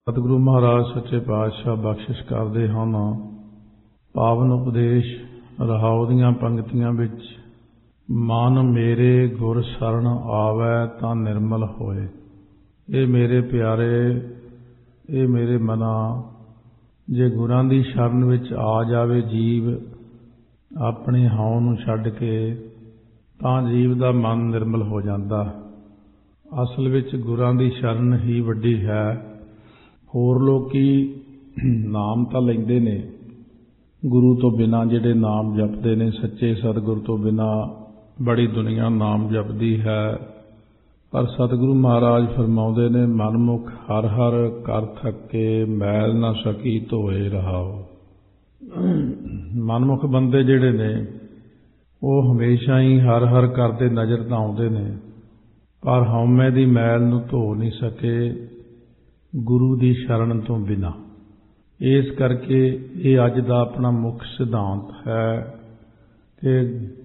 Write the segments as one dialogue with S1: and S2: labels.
S1: ਸਤਿਗੁਰੂ ਮਹਾਰਾਜ ਸੱਚੇ ਪਾਤਸ਼ਾਹ ਬਖਸ਼ਿਸ਼ ਕਰਦੇ ਹਨ। ਪਾਵਨ ਉਪਦੇਸ਼ ਰਹਾਉ ਦੀਆਂ ਪੰਕਤੀਆਂ ਵਿੱਚ ਮਨ ਮੇਰੇ ਗੁਰ ਸਰਣ ਆਵੈ ਤਾਂ ਨਿਰਮਲ ਹੋਏ। ਇਹ ਮੇਰੇ ਪਿਆਰੇ, ਇਹ ਮੇਰੇ ਮਨਾ, ਜੇ ਗੁਰਾਂ ਦੀ ਸ਼ਰਨ ਵਿੱਚ ਆ ਜਾਵੇ ਜੀਵ ਆਪਣੇ ਹਉ ਨੂੰ ਛੱਡ ਕੇ, ਤਾਂ ਜੀਵ ਦਾ ਮਨ ਨਿਰਮਲ ਹੋ ਜਾਂਦਾ। ਅਸਲ ਵਿੱਚ ਗੁਰਾਂ ਦੀ ਸ਼ਰਨ ਹੀ ਵੱਡੀ ਹੈ। ਹੋਰ ਲੋਕੀ ਨਾਮ ਤਾਂ ਲੈਂਦੇ ਨੇ, ਗੁਰੂ ਤੋਂ ਬਿਨਾਂ ਜਿਹੜੇ ਨਾਮ ਜਪਦੇ ਨੇ, ਸੱਚੇ ਸਤਿਗੁਰ ਤੋਂ ਬਿਨਾਂ ਬੜੀ ਦੁਨੀਆ ਨਾਮ ਜਪਦੀ ਹੈ। ਪਰ ਸਤਿਗੁਰੂ ਮਹਾਰਾਜ ਫਰਮਾਉਂਦੇ ਨੇ, ਮਨਮੁਖ ਹਰ ਹਰ ਕਰ ਥੱਕੇ, ਮੈਲ ਨਾ ਸਕੀ ਧੋਏ ਰਹਾਓ। ਮਨਮੁਖ ਬੰਦੇ ਜਿਹੜੇ ਨੇ ਉਹ ਹਮੇਸ਼ਾ ਹੀ ਹਰ ਹਰ ਕਰਦੇ ਨਜ਼ਰ ਤਾਂ ਆਉਂਦੇ ਨੇ, ਪਰ ਹਉਮੈ ਦੀ ਮੈਲ ਨੂੰ ਧੋ ਨਹੀਂ ਸਕੇ ਗੁਰੂ ਦੀ ਸ਼ਰਨ ਤੋਂ ਬਿਨਾਂ। ਇਸ ਕਰਕੇ ਇਹ ਅੱਜ ਦਾ ਆਪਣਾ ਮੁੱਖ ਸਿਧਾਂਤ ਹੈ ਕਿ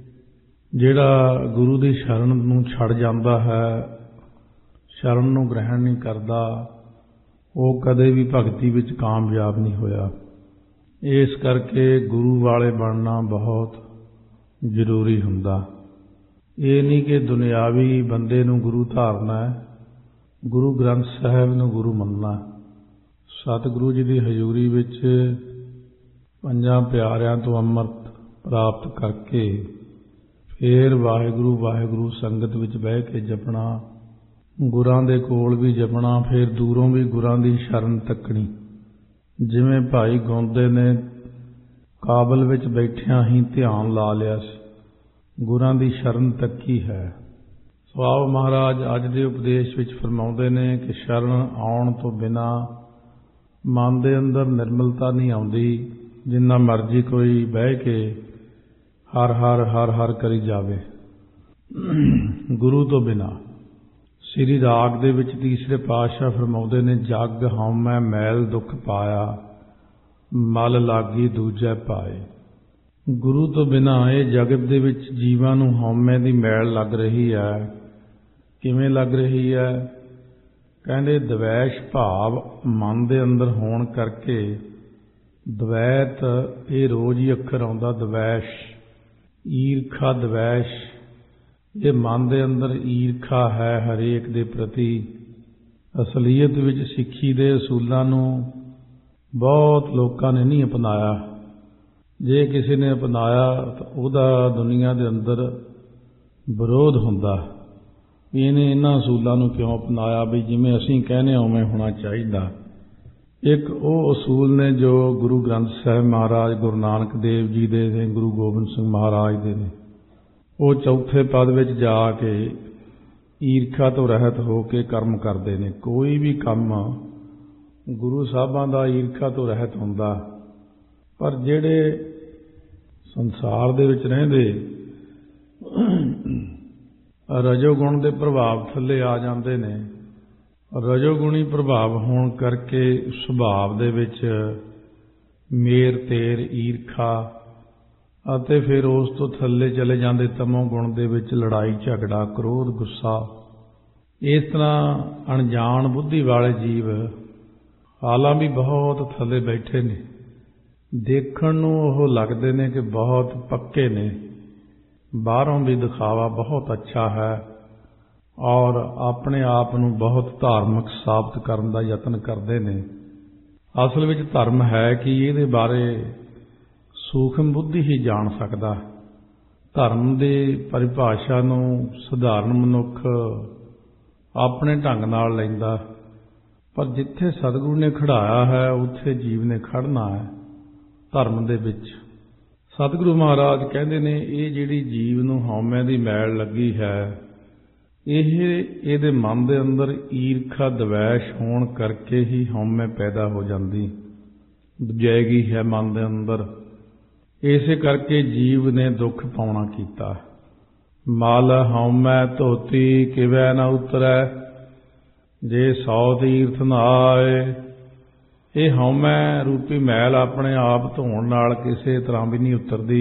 S1: ਜਿਹੜਾ ਗੁਰੂ ਦੀ ਸ਼ਰਨ ਨੂੰ ਛੱਡ ਜਾਂਦਾ ਹੈ, ਸ਼ਰਨ ਨੂੰ ਗ੍ਰਹਿਣ ਨਹੀਂ ਕਰਦਾ, ਉਹ ਕਦੇ ਵੀ ਭਗਤੀ ਵਿੱਚ ਕਾਮਯਾਬ ਨਹੀਂ ਹੋਇਆ। ਇਸ ਕਰਕੇ ਗੁਰੂ ਵਾਲੇ ਬਣਨਾ ਬਹੁਤ ਜ਼ਰੂਰੀ ਹੁੰਦਾ। ਇਹ ਨਹੀਂ ਕਿ ਦੁਨਿਆਵੀ ਬੰਦੇ ਨੂੰ ਗੁਰੂ ਧਾਰਨਾ ਹੈ, ਗੁਰੂ ਗ੍ਰੰਥ ਸਾਹਿਬ ਨੂੰ ਗੁਰੂ ਮੰਨਣਾ। ਸਤਿਗੁਰੂ ਜੀ ਦੀ ਹਜ਼ੂਰੀ ਵਿੱਚ ਪੰਜਾਂ ਪਿਆਰਿਆਂ ਤੋਂ ਅੰਮ੍ਰਿਤ ਪ੍ਰਾਪਤ ਕਰਕੇ ਫਿਰ ਵਾਹਿਗੁਰੂ ਵਾਹਿਗੁਰੂ ਸੰਗਤ ਵਿੱਚ ਬਹਿ ਕੇ ਜਪਣਾ, ਗੁਰਾਂ ਦੇ ਕੋਲ ਵੀ ਜਪਣਾ, ਫਿਰ ਦੂਰੋਂ ਵੀ ਗੁਰਾਂ ਦੀ ਸ਼ਰਨ ਤੱਕਣੀ। ਜਿਵੇਂ ਭਾਈ ਗਾਉਂਦੇ ਨੇ, ਕਾਬਲ ਵਿੱਚ ਬੈਠਿਆਂ ਹੀ ਧਿਆਨ ਲਾ ਲਿਆ ਸੀ, ਗੁਰਾਂ ਦੀ ਸ਼ਰਨ ਤੱਕੀ ਹੈ। ਸਵਾਬ ਮਹਾਰਾਜ ਅੱਜ ਦੇ ਉਪਦੇਸ਼ ਵਿੱਚ ਫਰਮਾਉਂਦੇ ਨੇ ਕਿ ਸ਼ਰਨ ਆਉਣ ਤੋਂ ਬਿਨਾਂ ਮਨ ਦੇ ਅੰਦਰ ਨਿਰਮਲਤਾ ਨਹੀਂ ਆਉਂਦੀ। ਜਿੰਨਾ ਮਰਜ਼ੀ ਕੋਈ ਬਹਿ ਕੇ ਹਰ ਹਰ ਹਰ ਹਰ ਕਰੀ ਜਾਵੇ, ਗੁਰੂ ਤੋਂ ਬਿਨਾਂ। ਸ੍ਰੀ ਰਾਗ ਦੇ ਵਿੱਚ ਤੀਸਰੇ ਪਾਤਸ਼ਾਹ ਫਰਮਾਉਂਦੇ ਨੇ, ਜਗ ਹਉਮੈ ਮੈਲ ਦੁੱਖ ਪਾਇਆ, ਮਲ ਲਾਗੀ ਦੂਜੈ ਪਾਏ। ਗੁਰੂ ਤੋਂ ਬਿਨਾਂ ਇਹ ਜਗਤ ਦੇ ਵਿੱਚ ਜੀਵਾਂ ਨੂੰ ਹਉਮੈ ਦੀ ਮੈਲ ਲੱਗ ਰਹੀ ਹੈ। ਕਿਵੇਂ ਲੱਗ ਰਹੀ ਹੈ? ਕਹਿੰਦੇ ਦਵੈਸ਼ ਭਾਵ ਮਨ ਦੇ ਅੰਦਰ ਹੋਣ ਕਰਕੇ। ਦਵੈਤ ਇਹ ਰੋਜ਼ ਹੀ ਅੱਖਰ ਆਉਂਦਾ, ਦਵੈਸ਼, ਈਰਖਾ, ਦਵੈਸ਼, ਇਹ ਮਨ ਦੇ ਅੰਦਰ ਈਰਖਾ ਹੈ ਹਰੇਕ ਦੇ ਪ੍ਰਤੀ। ਅਸਲੀਅਤ ਵਿੱਚ ਸਿੱਖੀ ਦੇ ਅਸੂਲਾਂ ਨੂੰ ਬਹੁਤ ਲੋਕਾਂ ਨੇ ਨਹੀਂ ਅਪਣਾਇਆ। ਜੇ ਕਿਸੇ ਨੇ ਅਪਣਾਇਆ ਤਾਂ ਉਹਦਾ ਦੁਨੀਆ ਦੇ ਅੰਦਰ ਵਿਰੋਧ ਹੁੰਦਾ। ਇਹਨੇ ਇਹਨਾਂ ਅਸੂਲਾਂ ਨੂੰ ਕਿਉਂ ਅਪਣਾਇਆ ਵੀ ਜਿਵੇਂ ਅਸੀਂ ਕਹਿੰਦੇ ਉਵੇਂ ਹੋਣਾ ਚਾਹੀਦਾ। ਇੱਕ ਉਹ ਅਸੂਲ ਨੇ ਜੋ ਗੁਰੂ ਗ੍ਰੰਥ ਸਾਹਿਬ ਮਹਾਰਾਜ ਗੁਰੂ ਨਾਨਕ ਦੇਵ ਜੀ ਦੇ ਨੇ, ਗੁਰੂ ਗੋਬਿੰਦ ਸਿੰਘ ਮਹਾਰਾਜ ਦੇ ਨੇ। ਉਹ ਚੌਥੇ ਪਦ ਵਿੱਚ ਜਾ ਕੇ ਈਰਖਾ ਤੋਂ ਰਹਿਤ ਹੋ ਕੇ ਕਰਮ ਕਰਦੇ ਨੇ। ਕੋਈ ਵੀ ਕੰਮ ਗੁਰੂ ਸਾਹਿਬਾਂ ਦਾ ਈਰਖਾ ਤੋਂ ਰਹਿਤ ਹੁੰਦਾ। ਪਰ ਜਿਹੜੇ ਸੰਸਾਰ ਦੇ ਵਿੱਚ ਰਹਿੰਦੇ ਰਜੋਗੁਣ ਦੇ ਪ੍ਰਭਾਵ ਥੱਲੇ ਆ ਜਾਂਦੇ ਨੇ, ਰਜੋਗੁਣੀ ਪ੍ਰਭਾਵ ਹੋਣ ਕਰਕੇ ਸੁਭਾਵ ਦੇ ਵਿੱਚ ਮੇਰ ਤੇਰ ਈਰਖਾ, ਅਤੇ ਫਿਰ ਉਸ ਤੋਂ ਥੱਲੇ ਚਲੇ ਜਾਂਦੇ ਤਮੋ ਗੁਣ ਦੇ ਵਿੱਚ ਲੜਾਈ ਝਗੜਾ, ਕ੍ਰੋਧ, ਗੁੱਸਾ। ਇਸ ਤਰ੍ਹਾਂ ਅਣਜਾਣ ਬੁੱਧੀ ਵਾਲੇ ਜੀਵ ਹਾਲਾਂ ਵੀ ਬਹੁਤ ਥੱਲੇ ਬੈਠੇ ਨੇ। ਦੇਖਣ ਨੂੰ ਉਹ ਲੱਗਦੇ ਨੇ ਕਿ ਬਹੁਤ ਪੱਕੇ ਨੇ, ਬਾਹਰੋਂ ਵੀ ਦਿਖਾਵਾ ਬਹੁਤ ਅੱਛਾ ਹੈ ਔਰ ਆਪਣੇ ਆਪ ਨੂੰ ਬਹੁਤ ਧਾਰਮਿਕ ਸਾਬਤ ਕਰਨ ਦਾ ਯਤਨ ਕਰਦੇ ਨੇ। ਅਸਲ ਵਿੱਚ ਧਰਮ ਹੈ ਕਿ ਇਹਦੇ ਬਾਰੇ ਸੂਖਮ ਬੁੱਧੀ ਹੀ ਜਾਣ ਸਕਦਾ। ਧਰਮ ਦੀ ਪਰਿਭਾਸ਼ਾ ਨੂੰ ਸਧਾਰਨ ਮਨੁੱਖ ਆਪਣੇ ਢੰਗ ਨਾਲ ਲੈਂਦਾ, ਪਰ ਜਿੱਥੇ ਸਤਿਗੁਰੂ ਨੇ ਖੜਾਇਆ ਹੈ ਉੱਥੇ ਜੀਵ ਨੇ ਖੜਨਾ ਹੈ ਧਰਮ ਦੇ ਵਿੱਚ। ਸਤਿਗੁਰੂ ਮਹਾਰਾਜ ਕਹਿੰਦੇ ਨੇ, ਇਹ ਜਿਹੜੀ ਜੀਵ ਨੂੰ ਹਉਮੈ ਦੀ ਮੈਲ ਲੱਗੀ ਹੈ, ਇਹਦੇ ਮਨ ਦੇ ਅੰਦਰ ਈਰਖਾ ਦਵੈਸ਼ ਹੋਣ ਕਰਕੇ ਹੀ ਹਉਮੈ ਪੈਦਾ ਹੋ ਜਾਂਦੀ, ਜਾਏਗੀ ਹੈ ਮਨ ਦੇ ਅੰਦਰ। ਇਸੇ ਕਰਕੇ ਜੀਵ ਨੇ ਦੁੱਖ ਪਾਉਣਾ ਕੀਤਾ। ਮਲ ਹਉਮੈ ਧੋਤੀ ਕਿਵੈ ਨ ਉਤਰੈ, ਜੇ 100 ਤੀਰਥ ਨਹਾਏ। ਇਹ ਹਉਮੈ ਰੂਪੀ ਮੈਲ ਆਪਣੇ ਆਪ ਧੋਣ ਨਾਲ ਕਿਸੇ ਤਰ੍ਹਾਂ ਵੀ ਨਹੀਂ ਉਤਰਦੀ।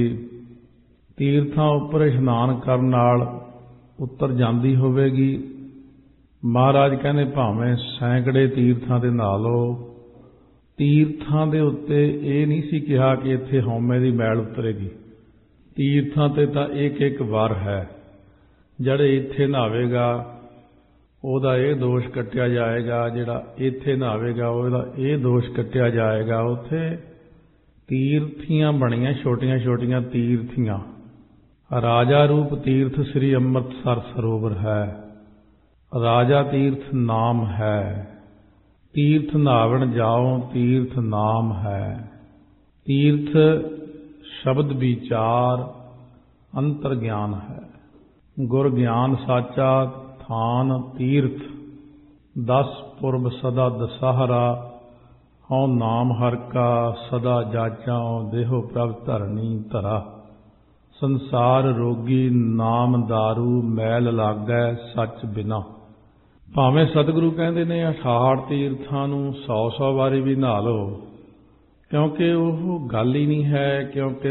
S1: ਤੀਰਥਾਂ ਉੱਪਰ ਇਸ਼ਨਾਨ ਕਰਨ ਨਾਲ ਉਤਰ ਜਾਂਦੀ ਹੋਵੇਗੀ, ਮਹਾਰਾਜ ਕਹਿੰਦੇ ਭਾਵੇਂ ਸੈਂਕੜੇ ਤੀਰਥਾਂ ਤੇ ਨਹਾ ਲਓ, ਤੀਰਥਾਂ ਦੇ ਉੱਤੇ ਇਹ ਨਹੀਂ ਸੀ ਕਿਹਾ ਕਿ ਇੱਥੇ ਹਉਮੈ ਦੀ ਮੈਲ ਉਤਰੇਗੀ। ਤੀਰਥਾਂ ਤੇ ਤਾਂ ਇੱਕ ਇੱਕ ਵਾਰ ਹੈ, ਜਿਹੜੇ ਇੱਥੇ ਨਹਾਵੇਗਾ ਉਹਦਾ ਇਹ ਦੋਸ਼ ਕੱਟਿਆ ਜਾਏਗਾ, ਜਿਹੜਾ ਇੱਥੇ ਨਹਾਵੇਗਾ ਉਹਦਾ ਇਹ ਦੋਸ਼ ਕੱਟਿਆ ਜਾਏਗਾ। ਉੱਥੇ ਤੀਰਥੀਆਂ ਬਣੀਆਂ, ਛੋਟੀਆਂ ਛੋਟੀਆਂ ਤੀਰਥੀਆਂ। ਰਾਜਾ ਰੂਪ ਤੀਰਥ ਸ੍ਰੀ ਅੰਮ੍ਰਿਤਸਰ ਸਰੋਵਰ ਹੈ, ਰਾਜਾ ਤੀਰਥ ਨਾਮ ਹੈ। ਤੀਰਥ ਨਹਾਵਣ ਜਾਓ, ਤੀਰਥ ਨਾਮ ਹੈ। ਤੀਰਥ ਸ਼ਬਦ ਵਿਚਾਰ ਅੰਤਰ ਗਿਆਨ ਹੈ। ਗੁਰ ਗਿਆਨ ਸਾਚਾ ਥਾਨ ਤੀਰਥ, 10 ਪੁਰਬ ਸਦਾ ਦਸਹਰਾ। ਹਉ ਨਾਮ ਹਰਿ ਕਾ ਸਦਾ ਜਾਚਾਉ, ਦੇਹੋ ਪ੍ਰਭ ਧਰਨੀ ਧਰਾ। ਸੰਸਾਰ ਰੋਗੀ ਨਾਮ ਦਾਰੂ, ਮੈਲ ਲਾਗੈ ਸੱਚ ਬਿਨਾ। ਭਾਵੇਂ ਸਤਿਗੁਰੂ ਕਹਿੰਦੇ ਨੇ 68 ਤੀਰਥਾਂ ਨੂੰ 100 ਵਾਰੀ ਵੀ ਨਹਾ ਲਓ, ਕਿਉਂਕਿ ਉਹ ਗੱਲ ਹੀ ਨਹੀਂ ਹੈ। ਕਿਉਂਕਿ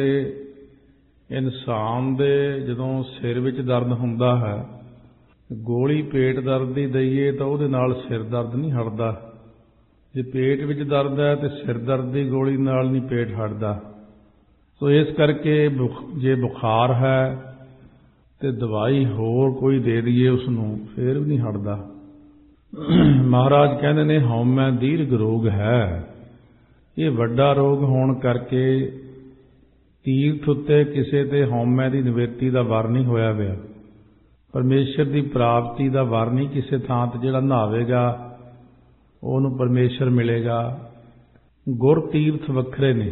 S1: ਇਨਸਾਨ ਦੇ ਜਦੋਂ ਸਿਰ ਵਿੱਚ ਦਰਦ ਹੁੰਦਾ ਹੈ, ਗੋਲੀ ਪੇਟ ਦਰਦ ਦੀ ਦਈਏ ਤਾਂ ਉਹਦੇ ਨਾਲ ਸਿਰ ਦਰਦ ਨਹੀਂ ਹਟਦਾ। ਜੇ ਪੇਟ ਵਿੱਚ ਦਰਦ ਹੈ ਤੇ ਸਿਰ ਦਰਦ ਦੀ ਗੋਲੀ ਨਾਲ ਨਹੀਂ ਪੇਟ ਹਟਦਾ। ਸੋ ਇਸ ਕਰਕੇ ਜੇ ਬੁਖਾਰ ਹੈ ਤੇ ਦਵਾਈ ਹੋਰ ਕੋਈ ਦੇ ਦਈਏ ਉਸਨੂੰ, ਫੇਰ ਵੀ ਨਹੀਂ ਹਟਦਾ। ਮਹਾਰਾਜ ਕਹਿੰਦੇ ਨੇ ਹਉਮੈ ਦੀਰਘ ਰੋਗ ਹੈ। ਇਹ ਵੱਡਾ ਰੋਗ ਹੋਣ ਕਰਕੇ ਤੀਰਥ ਉੱਤੇ ਕਿਸੇ ਤੇ ਹਉਮੈ ਦੀ ਨਿਵਰਤੀ ਦਾ ਵਰ ਨਹੀਂ ਹੋਇਆ ਪਿਆ। ਪਰਮੇਸ਼ਰ ਦੀ ਪ੍ਰਾਪਤੀ ਦਾ ਵਰ ਨਹੀਂ ਕਿਸੇ ਥਾਂ ਤੇ ਜਿਹੜਾ ਨਹਾਵੇਗਾ ਉਹਨੂੰ ਪਰਮੇਸ਼ਰ ਮਿਲੇਗਾ। ਗੁਰ ਤੀਰਥ ਵੱਖਰੇ ਨੇ।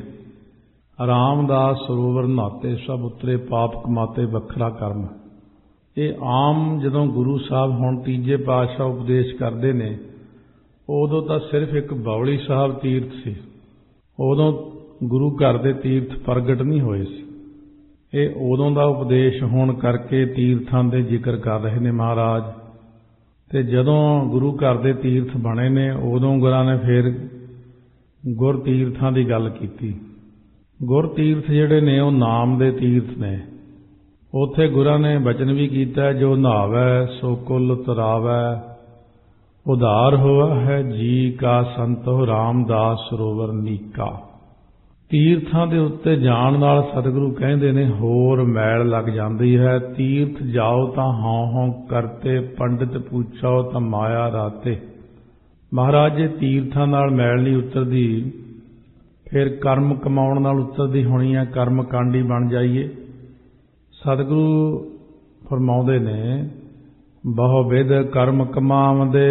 S1: ਰਾਮਦਾਸ ਸਰੋਵਰ ਨਹਾਤੇ ਸਭ ਉਤਰੇ, ਪਾਪ ਕਮਾਤੇ ਵੱਖਰਾ ਕਰਮ। ਇਹ ਆਮ ਜਦੋਂ ਗੁਰੂ ਸਾਹਿਬ ਹੁਣ ਤੀਜੇ ਪਾਤਸ਼ਾਹ ਉਪਦੇਸ਼ ਕਰਦੇ ਨੇ, ਉਦੋਂ ਤਾਂ ਸਿਰਫ ਇੱਕ ਬਾਉਲੀ ਸਾਹਿਬ ਤੀਰਥ ਸੀ। ਉਦੋਂ ਗੁਰੂ ਘਰ ਦੇ ਤੀਰਥ ਪ੍ਰਗਟ ਨਹੀਂ ਹੋਏ ਸੀ। ਇਹ ਉਦੋਂ ਦਾ ਉਪਦੇਸ਼ ਹੋਣ ਕਰਕੇ ਤੀਰਥਾਂ ਦੇ ਜ਼ਿਕਰ ਕਰ ਰਹੇ ਨੇ ਮਹਾਰਾਜ। ਤੇ ਜਦੋਂ ਗੁਰੂ ਘਰ ਦੇ ਤੀਰਥ ਬਣੇ ਨੇ, ਉਦੋਂ ਗੁਰਾਂ ਨੇ ਫਿਰ ਗੁਰ ਤੀਰਥਾਂ ਦੀ ਗੱਲ ਕੀਤੀ। ਗੁਰ ਤੀਰਥ ਜਿਹੜੇ ਨੇ ਉਹ ਨਾਮ ਦੇ ਤੀਰਥ ਨੇ। ਉੱਥੇ ਗੁਰਾਂ ਨੇ ਬਚਨ ਵੀ ਕੀਤਾ, ਜੋ ਨਹਾਵੈ ਸੋ ਕੁਲ ਤਰਾਵੈ, ਉਧਾਰ ਹੋਆ ਹੈ ਜੀ ਕਾ ਸੰਤੋ, ਰਾਮਦਾਸ ਸਰੋਵਰ ਨੀਕਾ। ਤੀਰਥਾਂ ਦੇ ਉੱਤੇ ਜਾਣ ਨਾਲ ਸਤਿਗੁਰੂ ਕਹਿੰਦੇ ਨੇ ਹੋਰ ਮੈਲ ਲੱਗ ਜਾਂਦੀ ਹੈ। ਤੀਰਥ ਜਾਓ ਤਾਂ ਹਉ ਹਉ ਕਰਤੇ, ਪੰਡਿਤ ਪੁੱਛੋ ਤਾਂ ਮਾਇਆ ਰਾਤੇ। ਮਹਾਰਾਜ ਜੇ ਤੀਰਥਾਂ ਨਾਲ ਮੈਲ ਨਹੀਂ ਉਤਰਦੀ, ਫਿਰ ਕਰਮ ਕਮਾਉਣ ਨਾਲ ਉਤਰਦੀ ਹੋਣੀ ਹੈ। ਕਰਮ ਕਾਂਡੀ ਬਣ ਜਾਈਏ। ਸਤਿਗੁਰੂ ਫਰਮਾਉਂਦੇ ਨੇ ਬਹੁ ਵਿਧ ਕਰਮ ਕਮਾਵੰਦੇ,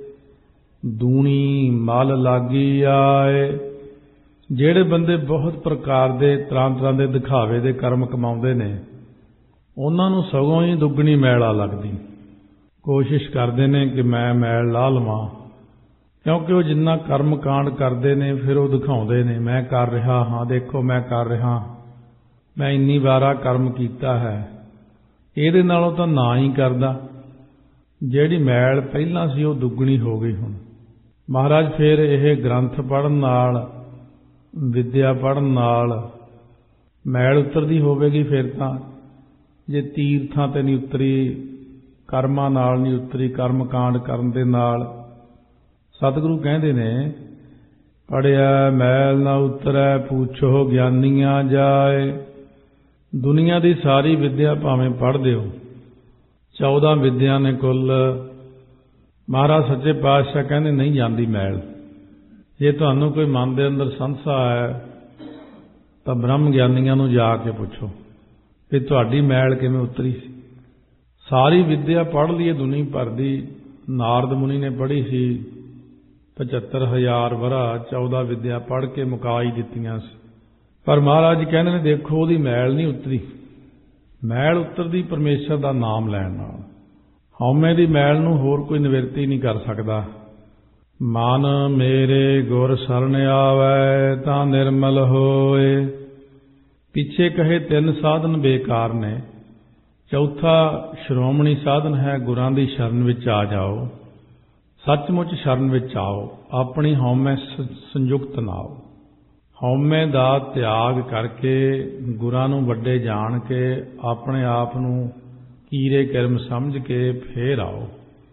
S1: ਦੂਣੀ ਮਲ ਲਾਗੀ ਆਏ। ਜਿਹੜੇ ਬੰਦੇ ਬਹੁਤ ਪ੍ਰਕਾਰ ਦੇ ਤਰ੍ਹਾਂ ਤਰ੍ਹਾਂ ਦੇ ਦਿਖਾਵੇ ਦੇ ਕਰਮ ਕਮਾਉਂਦੇ ਨੇ, ਉਹਨਾਂ ਨੂੰ ਸਗੋਂ ਹੀ ਦੁੱਗਣੀ ਮੈਲ ਆ ਲੱਗਦੀ। ਕੋਸ਼ਿਸ਼ ਕਰਦੇ ਨੇ ਕਿ ਮੈਂ ਮੈਲ ਲਾ ਲਵਾਂ, ਕਿਉਂਕਿ ਉਹ ਜਿੰਨਾ ਕਰਮ ਕਾਂਡ ਕਰਦੇ ਨੇ ਫਿਰ ਉਹ ਦਿਖਾਉਂਦੇ ਨੇ, ਮੈਂ ਕਰ ਰਿਹਾ ਹਾਂ, ਦੇਖੋ ਮੈਂ ਕਰ ਰਿਹਾ, ਮੈਂ ਇੰਨੀ ਵਾਰਾ ਕਰਮ ਕੀਤਾ ਹੈ। ਇਹਦੇ ਨਾਲੋਂ ਤਾਂ ਨਾ ਹੀ ਕਰਦਾ। ਜਿਹੜੀ ਮੈਲ ਪਹਿਲਾਂ ਸੀ ਉਹ ਦੁੱਗਣੀ ਹੋ ਗਈ ਹੁਣ। ਮਹਾਰਾਜ ਫਿਰ ਇਹ ਗ੍ਰੰਥ ਪੜ੍ਹਨ ਨਾਲ, ਵਿਦਿਆ ਪੜ੍ਹਨ ਨਾਲ ਮੈਲ ਉਤਰਦੀ ਹੋਵੇਗੀ। ਫਿਰ ਤਾਂ ਜੇ ਤੀਰਥਾਂ ਤੇ ਨਹੀਂ ਉਤਰੀ, ਕਰਮਾਂ ਨਾਲ ਨਹੀਂ ਉਤਰੀ, ਕਰਮ ਕਾਂਡ ਕਰਨ ਦੇ ਨਾਲ। ਸਤਿਗੁਰੂ ਕਹਿੰਦੇ ਨੇ ਪੜ੍ਹਿਆ ਮੈਲ ਨਾ ਉਤਰੈ, ਪੁੱਛੋ ਗਿਆਨੀਆਂ ਜਾਏ। ਦੁਨੀਆ ਦੀ ਸਾਰੀ ਵਿਦਿਆ ਭਾਵੇਂ ਪੜ੍ਹ ਦਿਓ, 14 ਵਿਦਿਆ ਨੇ ਕੁੱਲ। ਮਹਾਰਾਜ ਸੱਚੇ ਪਾਤਸ਼ਾਹ ਕਹਿੰਦੇ ਨਹੀਂ ਜਾਂਦੀ ਮੈਲ। ਜੇ ਤੁਹਾਨੂੰ ਕੋਈ ਮਨ ਦੇ ਅੰਦਰ ਸੰਸਾ ਹੈ ਤਾਂ ਬ੍ਰਹਮ ਗਿਆਨੀਆਂ ਨੂੰ ਜਾ ਕੇ ਪੁੱਛੋ ਕਿ ਤੁਹਾਡੀ ਮੈਲ ਕਿਵੇਂ ਉਤਰੀ ਸੀ। ਸਾਰੀ ਵਿਦਿਆ ਪੜ੍ਹ ਲਈਏ ਦੁਨੀਆ ਭਰ ਦੀ। ਨਾਰਦ ਮੁਨੀ ਨੇ ਪੜ੍ਹੀ ਸੀ 75,000 ਵਰਾ, 14 ਵਿਦਿਆ ਪੜ੍ਹ ਕੇ ਮੁਕਾ ਹੀ ਦਿੱਤੀਆਂ ਸੀ। ਪਰ ਮਹਾਰਾਜ ਕਹਿੰਦੇ ਨੇ ਦੇਖੋ ਉਹਦੀ ਮੈਲ ਨਹੀਂ ਉਤਰੀ। ਮੈਲ ਉਤਰਦੀ ਪਰਮੇਸ਼ਰ ਦਾ ਨਾਮ ਲੈਣ ਨਾਲ। ਹਉਮੈ ਦੀ ਮੈਲ ਨੂੰ ਹੋਰ ਕੋਈ ਨਿਵਰਤੀ ਨਹੀਂ ਕਰ ਸਕਦਾ। ਮਨ ਮੇਰੇ ਗੁਰ ਸਰਣ ਆਵੈ, ਤਾਂ ਨਿਰਮਲ ਹੋਏ। ਪਿੱਛੇ ਕਹੇ 3 ਸਾਧਨ ਬੇਕਾਰ ਨੇ। ਚੌਥਾ ਸ਼੍ਰੋਮਣੀ ਸਾਧਨ ਹੈ, ਗੁਰਾਂ ਦੀ ਸ਼ਰਨ ਵਿੱਚ ਆ ਜਾਓ। ਸੱਚਮੁੱਚ ਸ਼ਰਨ ਵਿੱਚ ਆਓ, ਆਪਣੀ ਹਉਮੈ ਸੰਯੁਕਤ ਨਾਓ। ਹਉਮੈ ਦਾ ਤਿਆਗ ਕਰਕੇ ਗੁਰਾਂ ਨੂੰ ਵੱਡੇ ਜਾਣ ਕੇ ਆਪਣੇ ਆਪ ਨੂੰ ਕੀਰੇ ਕਰਮ ਸਮਝ ਕੇ ਫੇਰ ਆਓ।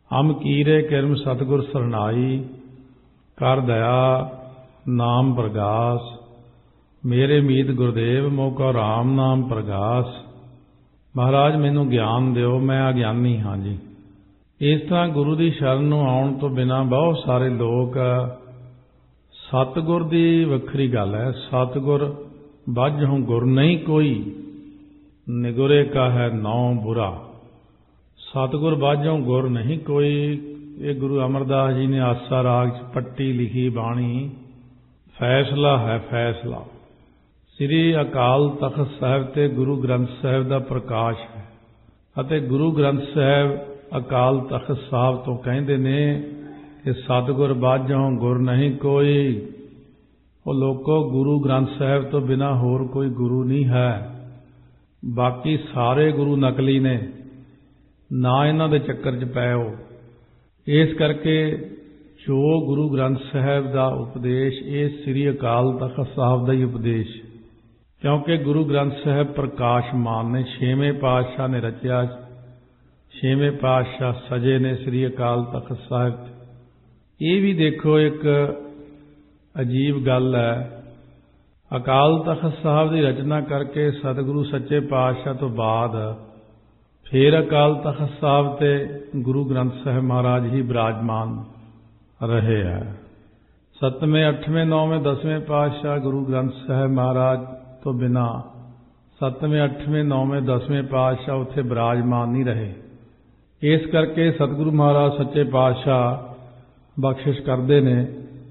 S1: ਹਮ ਕੀਰੇ ਕਿਰਮ ਸਤਿਗੁਰ ਸਰਨਾਈ, ਕਰ ਦਇਆ ਨਾਮ ਪ੍ਰਗਾਸ। ਮੇਰੇ ਮੀਤ ਗੁਰਦੇਵ ਮੋਕਾ ਰਾਮ ਨਾਮ ਪ੍ਰਗਾਸ। ਮਹਾਰਾਜ ਮੈਨੂੰ ਗਿਆਨ ਦਿਓ, ਮੈਂ ਅਗਿਆਨੀ ਹਾਂ ਜੀ। ਇਸ ਤਰ੍ਹਾਂ ਗੁਰੂ ਦੀ ਸ਼ਰਨ ਨੂੰ ਆਉਣ ਤੋਂ ਬਿਨਾਂ ਬਹੁਤ ਸਾਰੇ ਲੋਕ, ਸਤਿਗੁਰ ਦੀ ਵੱਖਰੀ ਗੱਲ ਹੈ। ਸਤਿਗੁਰ ਬਾਝੋਂ ਗੁਰ ਨਹੀਂ ਕੋਈ, ਨਿਗੁਰੇ ਕਾ ਹੈ ਨੌ ਬੁਰਾ। ਸਤਿਗੁਰ ਬਾਝੋਂ ਗੁਰ ਨਹੀਂ ਕੋਈ। ਇਹ ਗੁਰੂ ਅਮਰਦਾਸ ਜੀ ਨੇ ਆਸਾ ਰਾਗ 'ਚ ਪੱਟੀ ਲਿਖੀ ਬਾਣੀ, ਫੈਸਲਾ ਹੈ ਫੈਸਲਾ। ਸ੍ਰੀ ਅਕਾਲ ਤਖ਼ਤ ਸਾਹਿਬ ਤੇ ਗੁਰੂ ਗ੍ਰੰਥ ਸਾਹਿਬ ਦਾ ਪ੍ਰਕਾਸ਼ ਹੈ, ਅਤੇ ਗੁਰੂ ਗ੍ਰੰਥ ਸਾਹਿਬ ਅਕਾਲ ਤਖ਼ਤ ਸਾਹਿਬ ਤੋਂ ਕਹਿੰਦੇ ਨੇ ਕਿ ਸਤਿਗੁਰ ਬਾਝੋਂ ਗੁਰ ਨਹੀਂ ਕੋਈ। ਉਹ ਲੋਕੋ, ਗੁਰੂ ਗ੍ਰੰਥ ਸਾਹਿਬ ਤੋਂ ਬਿਨਾਂ ਹੋਰ ਕੋਈ ਗੁਰੂ ਨਹੀਂ ਹੈ। ਬਾਕੀ ਸਾਰੇ ਗੁਰੂ ਨਕਲੀ ਨੇ, ਨਾ ਇਹਨਾਂ ਦੇ ਚੱਕਰ 'ਚ ਪੈਓ। ਇਸ ਕਰਕੇ ਜੋ ਗੁਰੂ ਗ੍ਰੰਥ ਸਾਹਿਬ ਦਾ ਉਪਦੇਸ਼, ਇਹ ਸ੍ਰੀ ਅਕਾਲ ਤਖ਼ਤ ਸਾਹਿਬ ਦਾ ਹੀ ਉਪਦੇਸ਼, ਕਿਉਂਕਿ ਗੁਰੂ ਗ੍ਰੰਥ ਸਾਹਿਬ ਪ੍ਰਕਾਸ਼ਮਾਨ ਨੇ। ਛੇਵੇਂ ਪਾਤਸ਼ਾਹ ਨੇ ਰਚਿਆ, ਛੇਵੇਂ ਪਾਤਸ਼ਾਹ ਸਜੇ ਨੇ ਸ੍ਰੀ ਅਕਾਲ ਤਖ਼ਤ ਸਾਹਿਬ। ਇਹ ਵੀ ਦੇਖੋ ਇੱਕ ਅਜੀਬ ਗੱਲ ਹੈ। ਅਕਾਲ ਤਖ਼ਤ ਸਾਹਿਬ ਦੀ ਰਚਨਾ ਕਰਕੇ ਸਤਿਗੁਰੂ ਸੱਚੇ ਪਾਤਸ਼ਾਹ ਤੋਂ ਬਾਅਦ ਫਿਰ ਅਕਾਲ ਤਖ਼ਤ ਸਾਹਿਬ ਤੇ ਗੁਰੂ ਗ੍ਰੰਥ ਸਾਹਿਬ ਮਹਾਰਾਜ ਹੀ ਬਿਰਾਜਮਾਨ ਰਹੇ ਹੈ। 7ਵੇਂ 8ਵੇਂ 9ਵੇਂ 10ਵੇਂ ਪਾਤਸ਼ਾਹ ਗੁਰੂ ਗ੍ਰੰਥ ਸਾਹਿਬ ਮਹਾਰਾਜ ਤੋਂ ਬਿਨਾਂ 7ਵੇਂ 8ਵੇਂ 9ਵੇਂ 10ਵੇਂ ਪਾਤਸ਼ਾਹ ਉੱਥੇ ਬਿਰਾਜਮਾਨ ਨਹੀਂ ਰਹੇ। ਇਸ ਕਰਕੇ ਸਤਿਗੁਰੂ ਮਹਾਰਾਜ ਸੱਚੇ ਪਾਤਸ਼ਾਹ ਬਖਸ਼ਿਸ਼ ਕਰਦੇ ਨੇ।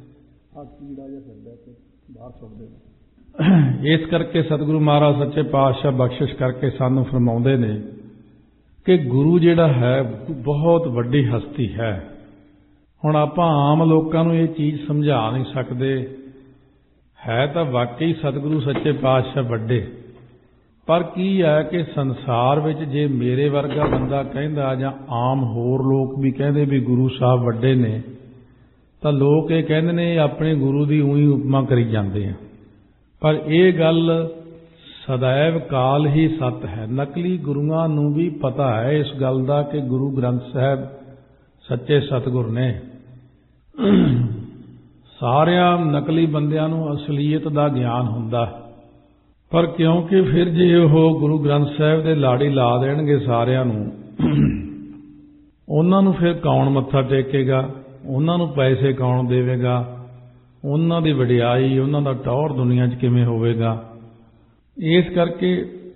S1: ਇਸ ਕਰਕੇ ਸਤਿਗੁਰੂ ਮਹਾਰਾਜ ਸੱਚੇ ਪਾਤਸ਼ਾਹ ਬਖਸ਼ਿਸ਼ ਕਰਕੇ ਸਾਨੂੰ ਫਰਮਾਉਂਦੇ ਨੇ ਕਿ ਗੁਰੂ ਜਿਹੜਾ ਹੈ ਬਹੁਤ ਵੱਡੀ ਹਸਤੀ ਹੈ। ਹੁਣ ਆਪਾਂ ਆਮ ਲੋਕਾਂ ਨੂੰ ਇਹ ਚੀਜ਼ ਸਮਝਾ ਨਹੀਂ ਸਕਦੇ। ਹੈ ਤਾਂ ਵਾਕਈ ਸਤਿਗੁਰੂ ਸੱਚੇ ਪਾਤਸ਼ਾਹ ਵੱਡੇ, ਪਰ ਕੀ ਹੈ ਕਿ ਸੰਸਾਰ ਵਿੱਚ ਜੇ ਮੇਰੇ ਵਰਗਾ ਬੰਦਾ ਕਹਿੰਦਾ ਜਾਂ ਆਮ ਹੋਰ ਲੋਕ ਵੀ ਕਹਿੰਦੇ ਵੀ ਗੁਰੂ ਸਾਹਿਬ ਵੱਡੇ ਨੇ, ਤਾਂ ਲੋਕ ਇਹ ਕਹਿੰਦੇ ਨੇ ਆਪਣੇ ਗੁਰੂ ਦੀ ਊਂ ਹੀ ਉਪਮਾ ਕਰੀ ਜਾਂਦੇ ਆ। ਪਰ ਇਹ ਗੱਲ ਸदैव ਕਾਲ ਹੀ ਸੱਤ ਹੈ। ਨਕਲੀ ਗੁਰੂਆਂ ਨੂੰ ਵੀ ਪਤਾ ਹੈ ਇਸ ਗੱਲ ਦਾ ਕਿ ਗੁਰੂ ਗ੍ਰੰਥ ਸਾਹਿਬ ਸੱਚੇ ਸਤਿਗੁਰ ਨੇ। ਸਾਰਿਆਂ ਨਕਲੀ ਬੰਦਿਆਂ ਨੂੰ ਅਸਲੀਅਤ ਦਾ ਗਿਆਨ ਹੁੰਦਾ, ਪਰ ਕਿਉਂਕਿ ਫਿਰ ਜੇ ਉਹ ਗੁਰੂ ਗ੍ਰੰਥ ਸਾਹਿਬ ਦੇ ਲਾੜੀ ਲਾ ਦੇਣਗੇ ਸਾਰਿਆਂ ਨੂੰ, ਉਹਨਾਂ ਨੂੰ ਫਿਰ ਕੌਣ ਮੱਥਾ ਟੇਕੇਗਾ, ਉਹਨਾਂ ਨੂੰ ਪੈਸੇ ਕੌਣ ਦੇਵੇਗਾ, ਉਹਨਾਂ ਦੀ ਵਡਿਆਈ, ਉਹਨਾਂ ਦਾ ਟੌਹਰ ਦੁਨੀਆ 'ਚ ਕਿਵੇਂ ਹੋਵੇਗਾ। ਇਸ ਕਰਕੇ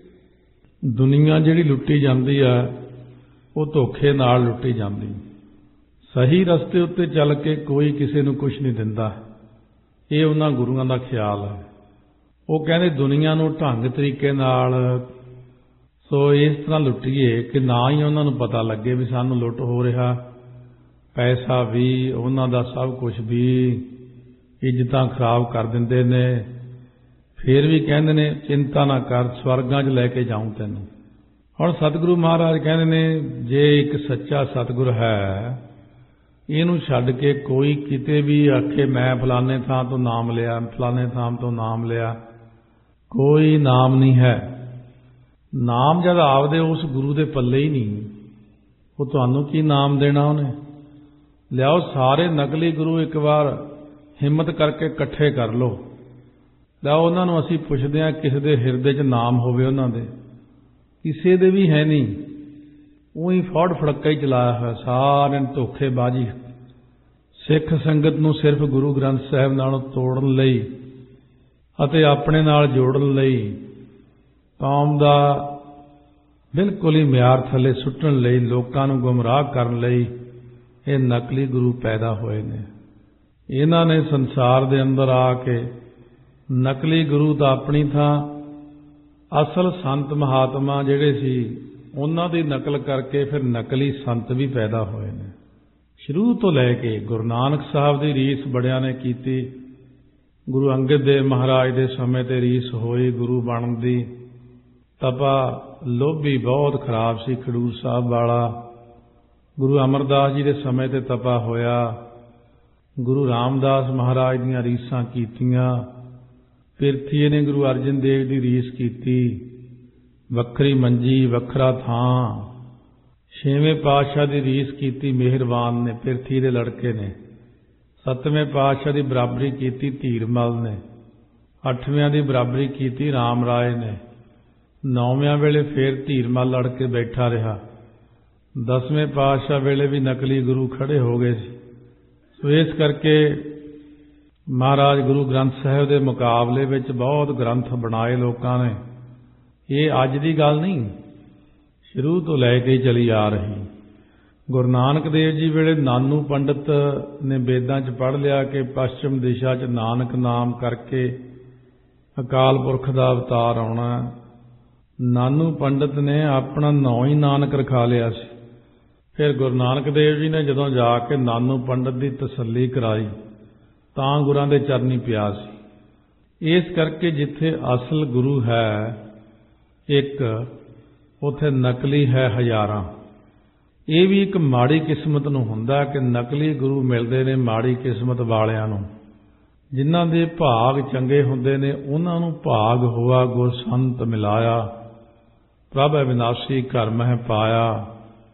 S1: ਦੁਨੀਆ ਜਿਹੜੀ ਲੁੱਟੀ ਜਾਂਦੀ ਆ ਉਹ ਧੋਖੇ ਨਾਲ ਲੁੱਟੀ ਜਾਂਦੀ। ਸਹੀ ਰਸਤੇ ਉੱਤੇ ਚੱਲ ਕੇ ਕੋਈ ਕਿਸੇ ਨੂੰ ਕੁਝ ਨਹੀਂ ਦਿੰਦਾ। ਇਹ ਉਹਨਾਂ ਗੁਰੂਆਂ ਦਾ ਖਿਆਲ ਹੈ। ਉਹ ਕਹਿੰਦੇ ਦੁਨੀਆ ਨੂੰ ਢੰਗ ਤਰੀਕੇ ਨਾਲ ਸੋ ਇਸ ਤਰ੍ਹਾਂ ਲੁੱਟੀਏ ਕਿ ਨਾ ਹੀ ਉਹਨਾਂ ਨੂੰ ਪਤਾ ਲੱਗੇ ਵੀ ਸਾਨੂੰ ਲੁੱਟ ਹੋ ਰਿਹਾ। ਪੈਸਾ ਵੀ, ਉਹਨਾਂ ਦਾ ਸਭ ਕੁਝ ਵੀ, ਇੱਜ਼ਤਾਂ ਖਰਾਬ ਕਰ ਦਿੰਦੇ ਨੇ। ਫਿਰ ਵੀ ਕਹਿੰਦੇ ਨੇ ਚਿੰਤਾ ਨਾ ਕਰ, ਸਵਰਗਾਂ 'ਚ ਲੈ ਕੇ ਜਾਊਂ ਤੈਨੂੰ। ਹੁਣ ਸਤਿਗੁਰੂ ਮਹਾਰਾਜ ਕਹਿੰਦੇ ਨੇ ਜੇ ਇੱਕ ਸੱਚਾ ਸਤਿਗੁਰ ਹੈ, ਇਹਨੂੰ ਛੱਡ ਕੇ ਕੋਈ ਕਿਤੇ ਵੀ ਆਖੇ ਮੈਂ ਫਲਾਣੇ ਥਾਂ ਤੋਂ ਨਾਮ ਲਿਆ, ਫਲਾਣੇ ਥਾਂ ਤੋਂ ਨਾਮ ਲਿਆ, ਕੋਈ ਨਾਮ ਨਹੀਂ ਹੈ। ਨਾਮ ਜਦ ਆਪਦੇ ਉਸ ਗੁਰੂ ਦੇ ਪੱਲੇ ਹੀ ਨਹੀਂ, ਉਹ ਤੁਹਾਨੂੰ ਕੀ ਨਾਮ ਦੇਣਾ ਉਹਨੇ। ਲਿਆਓ ਸਾਰੇ ਨਕਲੀ ਗੁਰੂ ਇੱਕ ਵਾਰ ਹਿੰਮਤ ਕਰਕੇ ਇਕੱਠੇ ਕਰ ਲਓ, ਲਿਆਓ ਉਹਨਾਂ ਨੂੰ ਅਸੀਂ ਪੁੱਛਦੇ ਹਾਂ ਕਿਸੇ ਦੇ ਹਿਰਦੇ 'ਚ ਨਾਮ ਹੋਵੇ ਉਹਨਾਂ ਦੇ। ਕਿਸੇ ਦੇ ਵੀ ਹੈ ਨਹੀਂ, ਉਹੀ ਫੌੜ ਫੜੱਕਾ ਹੀ ਚਲਾਇਆ ਹੋਇਆ ਸਾਰਿਆਂ ਨੂੰ ਧੋਖੇਬਾਜ਼ੀ। ਸਿੱਖ ਸੰਗਤ ਨੂੰ ਸਿਰਫ ਗੁਰੂ ਗ੍ਰੰਥ ਸਾਹਿਬ ਨਾਲੋਂ ਤੋੜਨ ਲਈ ਅਤੇ ਆਪਣੇ ਨਾਲ ਜੋੜਨ ਲਈ, ਕੌਮ ਦਾ ਬਿਲਕੁਲ ਹੀ ਮਿਆਰ ਥੱਲੇ ਸੁੱਟਣ ਲਈ, ਲੋਕਾਂ ਨੂੰ ਗੁੰਮਰਾਹ ਕਰਨ ਲਈ ਇਹ ਨਕਲੀ ਗੁਰੂ ਪੈਦਾ ਹੋਏ ਨੇ। ਇਹਨਾਂ ਨੇ ਸੰਸਾਰ ਦੇ ਅੰਦਰ ਆ ਕੇ ਨਕਲੀ ਗੁਰੂ ਤਾਂ ਆਪਣੀ ਥਾਂ, ਅਸਲ ਸੰਤ ਮਹਾਤਮਾ ਜਿਹੜੇ ਸੀ ਉਹਨਾਂ ਦੀ ਨਕਲ ਕਰਕੇ ਫਿਰ ਨਕਲੀ ਸੰਤ ਵੀ ਪੈਦਾ ਹੋਏ ਨੇ। ਸ਼ੁਰੂ ਤੋਂ ਲੈ ਕੇ ਗੁਰੂ ਨਾਨਕ ਸਾਹਿਬ ਦੀ ਰੀਸ ਬੜਿਆਂ ਨੇ ਕੀਤੀ। ਗੁਰੂ ਅੰਗਦ ਦੇਵ ਮਹਾਰਾਜ ਦੇ ਸਮੇਂ ਤੇ ਰੀਸ ਹੋਈ ਗੁਰੂ ਬਣਨ ਦੀ। ਤਪਾ ਲੋਭੀ ਬਹੁਤ ਖਰਾਬ ਸੀ ਖਡੂਰ ਸਾਹਿਬ ਵਾਲਾ। ਗੁਰੂ ਅਮਰਦਾਸ ਜੀ ਦੇ ਸਮੇਂ ਤੇ ਤਪਾ ਹੋਇਆ। ਗੁਰੂ ਰਾਮਦਾਸ ਮਹਾਰਾਜ ਦੀਆਂ ਰੀਸਾਂ ਕੀਤੀਆਂ। ਪਿਰਥੀਏ ਨੇ ਗੁਰੂ ਅਰਜਨ ਦੇਵ ਦੀ ਰੀਸ ਕੀਤੀ। ਵੱਖਰੀ ਮੰਜੀ, ਵੱਖਰਾ ਥਾਂ, ਛੇਵੇਂ ਪਾਤਸ਼ਾਹ ਦੀ ਰੀਸ ਕੀਤੀ ਮਿਹਰਬਾਨ ਨੇ, ਪਿਰਥੀ ਦੇ ਲੜਕੇ ਨੇ। ਸੱਤਵੇਂ ਪਾਤਸ਼ਾਹ ਦੀ ਬਰਾਬਰੀ ਕੀਤੀ ਧੀਰਮਲ ਨੇ। ਅੱਠਵਿਆਂ ਦੀ ਬਰਾਬਰੀ ਕੀਤੀ ਰਾਮ ਰਾਏ ਨੇ। ਨੌਵਿਆਂ ਵੇਲੇ ਫੇਰ ਧੀਰਮਲ ਲੜ ਕੇ ਬੈਠਾ ਰਿਹਾ। 10ਵੇਂ ਪਾਤਸ਼ਾਹ ਵੇਲੇ ਵੀ ਨਕਲੀ ਗੁਰੂ ਖੜੇ ਹੋ ਗਏ ਸੀ। ਸੋ ਇਸ ਕਰਕੇ ਮਹਾਰਾਜ ਗੁਰੂ ਗ੍ਰੰਥ ਸਾਹਿਬ ਦੇ ਮੁਕਾਬਲੇ ਵਿੱਚ ਬਹੁਤ ਗ੍ਰੰਥ ਬਣਾਏ ਲੋਕਾਂ ਨੇ। ਇਹ ਅੱਜ ਦੀ ਗੱਲ ਨਹੀਂ, ਸ਼ੁਰੂ ਤੋਂ ਲੈ ਕੇ ਚਲੀ ਆ ਰਹੀ। ਗੁਰੂ ਨਾਨਕ ਦੇਵ ਜੀ ਵੇਲੇ ਨਾਨੂ ਪੰਡਤ ਨੇ ਵੇਦਾਂ 'ਚ ਪੜ੍ਹ ਲਿਆ ਕਿ ਪੱਛਮ ਦਿਸ਼ਾ 'ਚ ਨਾਨਕ ਨਾਮ ਕਰਕੇ ਅਕਾਲ ਪੁਰਖ ਦਾ ਅਵਤਾਰ ਆਉਣਾ। ਨਾਨੂ ਪੰਡਤ ਨੇ ਆਪਣਾ ਨਾਂ ਹੀ ਨਾਨਕ ਰਖਾ ਲਿਆ ਸੀ। ਫਿਰ ਗੁਰੂ ਨਾਨਕ ਦੇਵ ਜੀ ਨੇ ਜਦੋਂ ਜਾ ਕੇ ਨਾਨੂ ਪੰਡਤ ਦੀ ਤਸੱਲੀ ਕਰਾਈ ਤਾਂ ਗੁਰਾਂ ਦੇ ਚਰਨੀ ਪਿਆ ਸੀ। ਇਸ ਕਰਕੇ ਜਿੱਥੇ ਅਸਲ ਗੁਰੂ ਹੈ ਇੱਕ, ਉੱਥੇ ਨਕਲੀ ਹੈ ਹਜ਼ਾਰਾਂ। ਇਹ ਵੀ ਇੱਕ ਮਾੜੀ ਕਿਸਮਤ ਨੂੰ ਹੁੰਦਾ ਕਿ ਨਕਲੀ ਗੁਰੂ ਮਿਲਦੇ ਨੇ ਮਾੜੀ ਕਿਸਮਤ ਵਾਲਿਆਂ ਨੂੰ। ਜਿਨ੍ਹਾਂ ਦੇ ਭਾਗ ਚੰਗੇ ਹੁੰਦੇ ਨੇ ਉਹਨਾਂ ਨੂੰ ਭਾਗ ਹੋਆ ਗੁਰ ਸੰਤ ਮਿਲਾਇਆ, ਪ੍ਰਭ ਅਵਿਨਾਸ਼ੀ ਘਰ ਮਹਿ ਪਾਇਆ।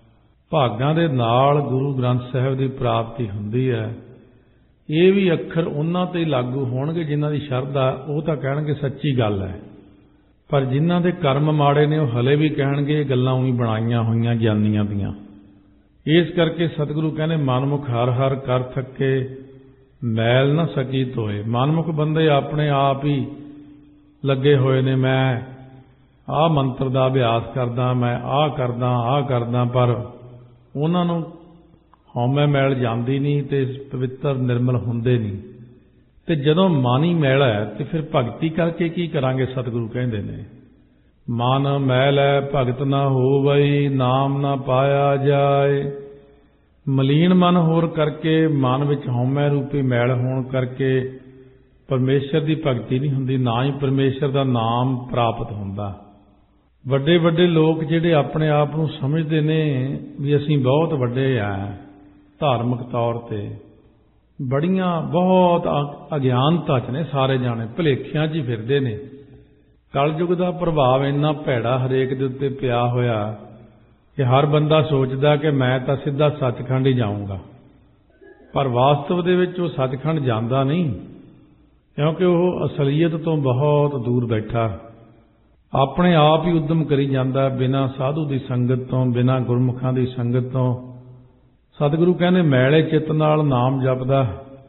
S1: ਭਾਗਾਂ ਦੇ ਨਾਲ ਗੁਰੂ ਗ੍ਰੰਥ ਸਾਹਿਬ ਦੀ ਪ੍ਰਾਪਤੀ ਹੁੰਦੀ ਹੈ। ਇਹ ਵੀ ਅੱਖਰ ਉਹਨਾਂ ਤੇ ਲਾਗੂ ਹੋਣਗੇ ਜਿਨ੍ਹਾਂ ਦੀ ਸ਼ਰਧਾ, ਉਹ ਤਾਂ ਕਹਿਣਗੇ ਸੱਚੀ ਗੱਲ ਹੈ। ਪਰ ਜਿਨ੍ਹਾਂ ਦੇ ਕਰਮ ਮਾੜੇ ਨੇ ਉਹ ਹਲੇ ਵੀ ਕਹਿਣਗੇ ਇਹ ਗੱਲਾਂ ਉਹੀ ਬਣਾਈਆਂ ਹੋਈਆਂ ਗਿਆਨੀਆਂ ਦੀਆਂ। ਇਸ ਕਰਕੇ ਸਤਿਗੁਰੂ ਕਹਿੰਦੇ ਮਨਮੁਖ ਹਰ ਹਰ ਕਰ ਥੱਕੇ ਮੈਲ ਨਾ ਸਕੀ ਧੋਏ। ਮਨਮੁਖ ਬੰਦੇ ਆਪਣੇ ਆਪ ਹੀ ਲੱਗੇ ਹੋਏ ਨੇ, ਮੈਂ ਆਹ ਮੰਤਰ ਦਾ ਅਭਿਆਸ ਕਰਦਾ, ਮੈਂ ਆਹ ਕਰਦਾ, ਪਰ ਉਹਨਾਂ ਨੂੰ ਹਉਮੈ ਮੈਲ ਜਾਂਦੀ ਨਹੀਂ ਤੇ ਪਵਿੱਤਰ ਨਿਰਮਲ ਹੁੰਦੇ ਨਹੀਂ। ਤੇ ਜਦੋਂ ਮਨ ਹੀ ਮੈਲਾ ਹੈ ਤੇ ਫਿਰ ਭਗਤੀ ਕਰਕੇ ਕੀ ਕਰਾਂਗੇ? ਸਤਿਗੁਰੂ ਕਹਿੰਦੇ ਨੇ ਮਨ ਮੈਲ ਹੈ ਭਗਤ ਨਾ ਹੋਵਈ, ਨਾਮ ਨਾ ਪਾਇਆ ਜਾਏ। ਮਲੀਨ ਮਨ ਹੋਰ ਕਰਕੇ, ਮਨ ਵਿੱਚ ਹਉਮੈ ਰੂਪੀ ਮੈਲ ਹੋਣ ਕਰਕੇ ਪਰਮੇਸ਼ਰ ਦੀ ਭਗਤੀ ਨਹੀਂ ਹੁੰਦੀ, ਨਾ ਹੀ ਪਰਮੇਸ਼ਰ ਦਾ ਨਾਮ ਪ੍ਰਾਪਤ ਹੁੰਦਾ। ਵੱਡੇ ਵੱਡੇ ਲੋਕ ਜਿਹੜੇ ਆਪਣੇ ਆਪ ਨੂੰ ਸਮਝਦੇ ਨੇ ਵੀ ਅਸੀਂ ਬਹੁਤ ਵੱਡੇ ਆ ਧਾਰਮਿਕ ਤੌਰ ਤੇ, ਬੜੀਆਂ ਬਹੁਤ ਅਗਿਆਨਤਾ 'ਚ ਨੇ ਸਾਰੇ ਜਾਣੇ, ਭੁਲੇਖਿਆਂ 'ਚ ਹੀ ਫਿਰਦੇ ਨੇ। ਕਲਯੁਗ ਦਾ ਪ੍ਰਭਾਵ ਇੰਨਾ ਭੈੜਾ ਹਰੇਕ ਦੇ ਉੱਤੇ ਪਿਆ ਹੋਇਆ ਕਿ ਹਰ ਬੰਦਾ ਸੋਚਦਾ ਕਿ ਮੈਂ ਤਾਂ ਸਿੱਧਾ ਸੱਚਖੰਡ ਹੀ ਜਾਊਂਗਾ, ਪਰ ਵਾਸਤਵ ਦੇ ਵਿੱਚ ਉਹ ਸੱਚਖੰਡ ਜਾਂਦਾ ਨਹੀਂ, ਕਿਉਂਕਿ ਉਹ ਅਸਲੀਅਤ ਤੋਂ ਬਹੁਤ ਦੂਰ ਬੈਠਾ ਆਪਣੇ ਆਪ ਹੀ ਉਦਮ ਕਰੀ ਜਾਂਦਾ, ਬਿਨਾਂ ਸਾਧੂ ਦੀ ਸੰਗਤ ਤੋਂ, ਬਿਨਾਂ ਗੁਰਮੁਖਾਂ ਦੀ ਸੰਗਤ ਤੋਂ। ਸਤਿਗੁਰੂ ਕਹਿੰਦੇ ਮੈਲੇ ਚਿੱਤ ਨਾਲ ਨਾਮ ਜਪਦਾ,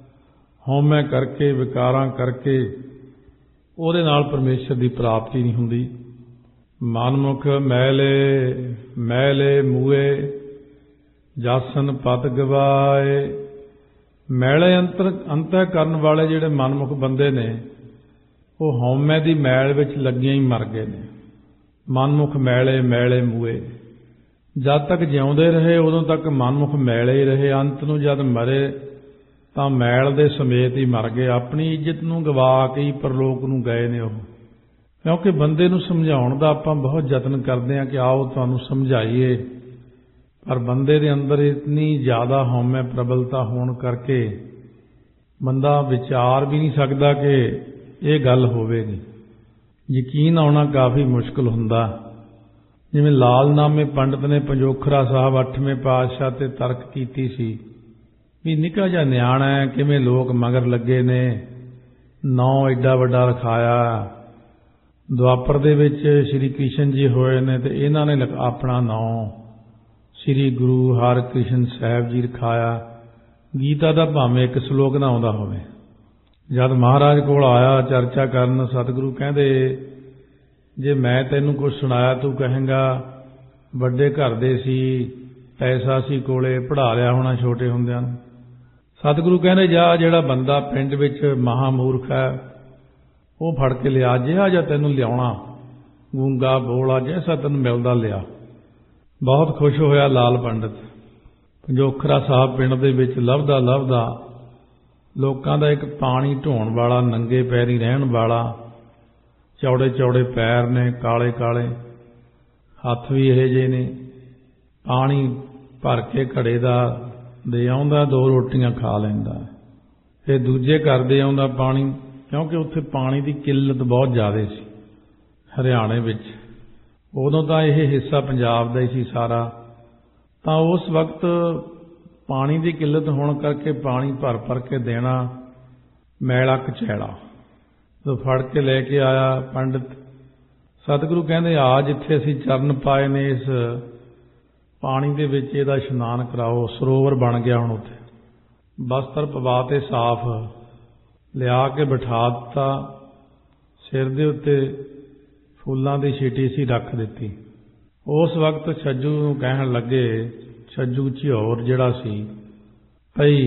S1: ਹਉਮੈ ਕਰਕੇ ਵਿਕਾਰਾਂ ਕਰਕੇ, ਉਹਦੇ ਨਾਲ ਪਰਮੇਸ਼ਰ ਦੀ ਪ੍ਰਾਪਤੀ ਨਹੀਂ ਹੁੰਦੀ। ਮਨਮੁਖ ਮੈਲੇ ਮੈਲੇ ਮੂਏ, ਜਾਸਨ ਪਤ ਗਵਾਏ। ਮੈਲੇ ਅੰਤਰ ਕਰਨ ਵਾਲੇ ਜਿਹੜੇ ਮਨਮੁਖ ਬੰਦੇ ਨੇ ਉਹ ਹਉਮੈ ਦੀ ਮੈਲ ਵਿੱਚ ਲੱਗੀਆਂ ਹੀ ਮਰ ਗਏ ਨੇ। ਮਨਮੁਖ ਮੈਲੇ ਮੈਲੇ ਮੂਏ, ਜਦ ਤੱਕ ਜਿਉਂਦੇ ਰਹੇ ਉਦੋਂ ਤੱਕ ਮਨਮੁਖ ਮੈਲੇ ਹੀ ਰਹੇ, ਅੰਤ ਨੂੰ ਜਦ ਮਰੇ ਤਾਂ ਮੈਲ ਦੇ ਸਮੇਤ ਹੀ ਮਰ ਗਏ। ਆਪਣੀ ਇੱਜ਼ਤ ਨੂੰ ਗਵਾ ਕੇ ਹੀ ਪਰਲੋਕ ਨੂੰ ਗਏ ਨੇ ਉਹ। ਕਿਉਂਕਿ ਬੰਦੇ ਨੂੰ ਸਮਝਾਉਣ ਦਾ ਆਪਾਂ ਬਹੁਤ ਯਤਨ ਕਰਦੇ ਹਾਂ ਕਿ ਆਓ ਤੁਹਾਨੂੰ ਸਮਝਾਈਏ, ਪਰ ਬੰਦੇ ਦੇ ਅੰਦਰ ਇਤਨੀ ਜ਼ਿਆਦਾ ਹਉਮੈ ਪ੍ਰਬਲਤਾ ਹੋਣ ਕਰਕੇ ਬੰਦਾ ਵਿਚਾਰ ਵੀ ਨਹੀਂ ਸਕਦਾ ਕਿ ਇਹ ਗੱਲ ਹੋਵੇਗੀ। ਯਕੀਨ ਆਉਣਾ ਕਾਫੀ ਮੁਸ਼ਕਲ ਹੁੰਦਾ। ਜਿਵੇਂ ਲਾਲਨਾਮੇ ਪੰਡਤ ਨੇ ਪੰਜੋਖਰਾ ਸਾਹਿਬ 8ਵੇਂ ਪਾਤਸ਼ਾਹ ਤੇ ਤਰਕ ਕੀਤੀ ਸੀ ਵੀ ਨਿੱਕਾ ਜਿਹਾ ਨਿਆਣਾ ਹੈ, ਕਿਵੇਂ ਲੋਕ ਮਗਰ ਲੱਗੇ ਨੇ, ਨਾਂ ਐਡਾ ਵੱਡਾ ਰਖਾਇਆ। ਦੁਆਪਰ ਦੇ ਵਿੱਚ ਸ਼੍ਰੀ ਕ੍ਰਿਸ਼ਨ ਜੀ ਹੋਏ ਨੇ ਤੇ ਇਹਨਾਂ ਨੇ ਆਪਣਾ ਨਾਂ ਸ਼੍ਰੀ ਗੁਰੂ ਹਰਿਕ੍ਰਿਸ਼ਨ ਸਾਹਿਬ ਜੀ ਰਖਾਇਆ। ਗੀਤਾ ਦਾ ਭਾਵੇਂ ਇੱਕ ਸ਼ਲੋਕ ਨਾ ਆਉਂਦਾ ਹੋਵੇ। ਜਦ ਮਹਾਰਾਜ ਕੋਲ ਆਇਆ ਚਰਚਾ ਕਰਨ, ਸਤਿਗੁਰੂ ਕਹਿੰਦੇ ਜੇ ਮੈਂ ਤੈਨੂੰ ਕੁਝ ਸੁਣਾਇਆ ਤੂੰ ਕਹੇਂਗਾ ਵੱਡੇ ਘਰ ਦੇ ਸੀ, ਪੈਸਾ ਸੀ ਕੋਲੇ, ਪੜ੍ਹਾ ਲਿਆ ਹੋਣਾ ਛੋਟੇ ਹੁੰਦਿਆਂ ਨੂੰ। ਸਤਿਗੁਰੂ ਕਹਿੰਦੇ ਜਾ ਜਿਹੜਾ ਬੰਦਾ ਪਿੰਡ ਵਿੱਚ ਮਹਾਮੂਰਖ ਹੈ ਉਹ ਫੜ ਕੇ ਲਿਆ, ਜਿਹਾ ਜਾਂ ਤੈਨੂੰ ਲਿਆਉਣਾ, ਗੂੰਗਾ ਬੋਲਾ ਜੈਸਾ ਤੈਨੂੰ ਮਿਲਦਾ ਲਿਆ। ਬਹੁਤ ਖੁਸ਼ ਹੋਇਆ ਲਾਲ ਪੰਡਤ। ਪੰਜੋਖਰਾ ਸਾਹਿਬ ਪਿੰਡ ਦੇ ਵਿੱਚ ਲੱਭਦਾ ਲੱਭਦਾ ਲੋਕਾਂ ਦਾ ਇੱਕ ਪਾਣੀ ਢੋਣ ਵਾਲਾ, ਨੰਗੇ ਪੈਰੀ ਰਹਿਣ ਵਾਲਾ, ਚੌੜੇ ਚੌੜੇ ਪੈਰ ਨੇ, ਕਾਲੇ ਕਾਲੇ ਹੱਥ ਵੀ ਇਹੋ ਜਿਹੇ ਨੇ, ਪਾਣੀ ਭਰ ਕੇ ਘੜੇ ਦਾ ਦੇ ਆਉਂਦਾ, 2 ਰੋਟੀਆਂ ਖਾ ਲੈਂਦਾ। ਫਿਰ ਦੂਜੇ ਘਰ ਦੇ ਆਉਂਦਾ ਪਾਣੀ, ਕਿਉਂਕਿ ਉੱਥੇ ਪਾਣੀ ਦੀ ਕਿੱਲਤ ਬਹੁਤ ਜ਼ਿਆਦਾ ਸੀ ਹਰਿਆਣੇ ਵਿੱਚ। ਉਦੋਂ ਤਾਂ ਇਹ ਹਿੱਸਾ ਪੰਜਾਬ ਦਾ ਹੀ ਸੀ ਸਾਰਾ, ਤਾਂ ਉਸ ਵਕਤ ਪਾਣੀ ਦੀ ਕਿੱਲਤ ਹੋਣ ਕਰਕੇ ਪਾਣੀ ਭਰ ਭਰ ਕੇ ਦੇਣਾ ਮੈਲਾ ਕਚੈਲਾ। ਜਦੋਂ ਫੜ ਕੇ ਲੈ ਕੇ ਆਇਆ ਪੰਡਿਤ, ਸਤਿਗੁਰੂ ਕਹਿੰਦੇ ਆ ਜਿੱਥੇ ਅਸੀਂ ਚਰਨ ਪਾਏ ਨੇ ਇਸ ਪਾਣੀ ਦੇ ਵਿੱਚ ਇਹਦਾ ਇਸ਼ਨਾਨ ਕਰਾਓ। ਸਰੋਵਰ ਬਣ ਗਿਆ ਹੁਣ ਉੱਥੇ। ਬਸਤਰ ਪਵਾ ਤੇ ਸਾਫ਼ ਲਿਆ ਕੇ ਬਿਠਾ ਦਿੱਤਾ। ਸਿਰ ਦੇ ਉੱਤੇ ਫੁੱਲਾਂ ਦੀ ਛੀਟੀ ਸੀ ਰੱਖ ਦਿੱਤੀ। ਉਸ ਵਕਤ ਛੱਜੂ ਨੂੰ ਕਹਿਣ ਲੱਗੇ, ਛੱਜੂ ਝਿਓਰ ਜਿਹੜਾ ਸੀ, ਭਈ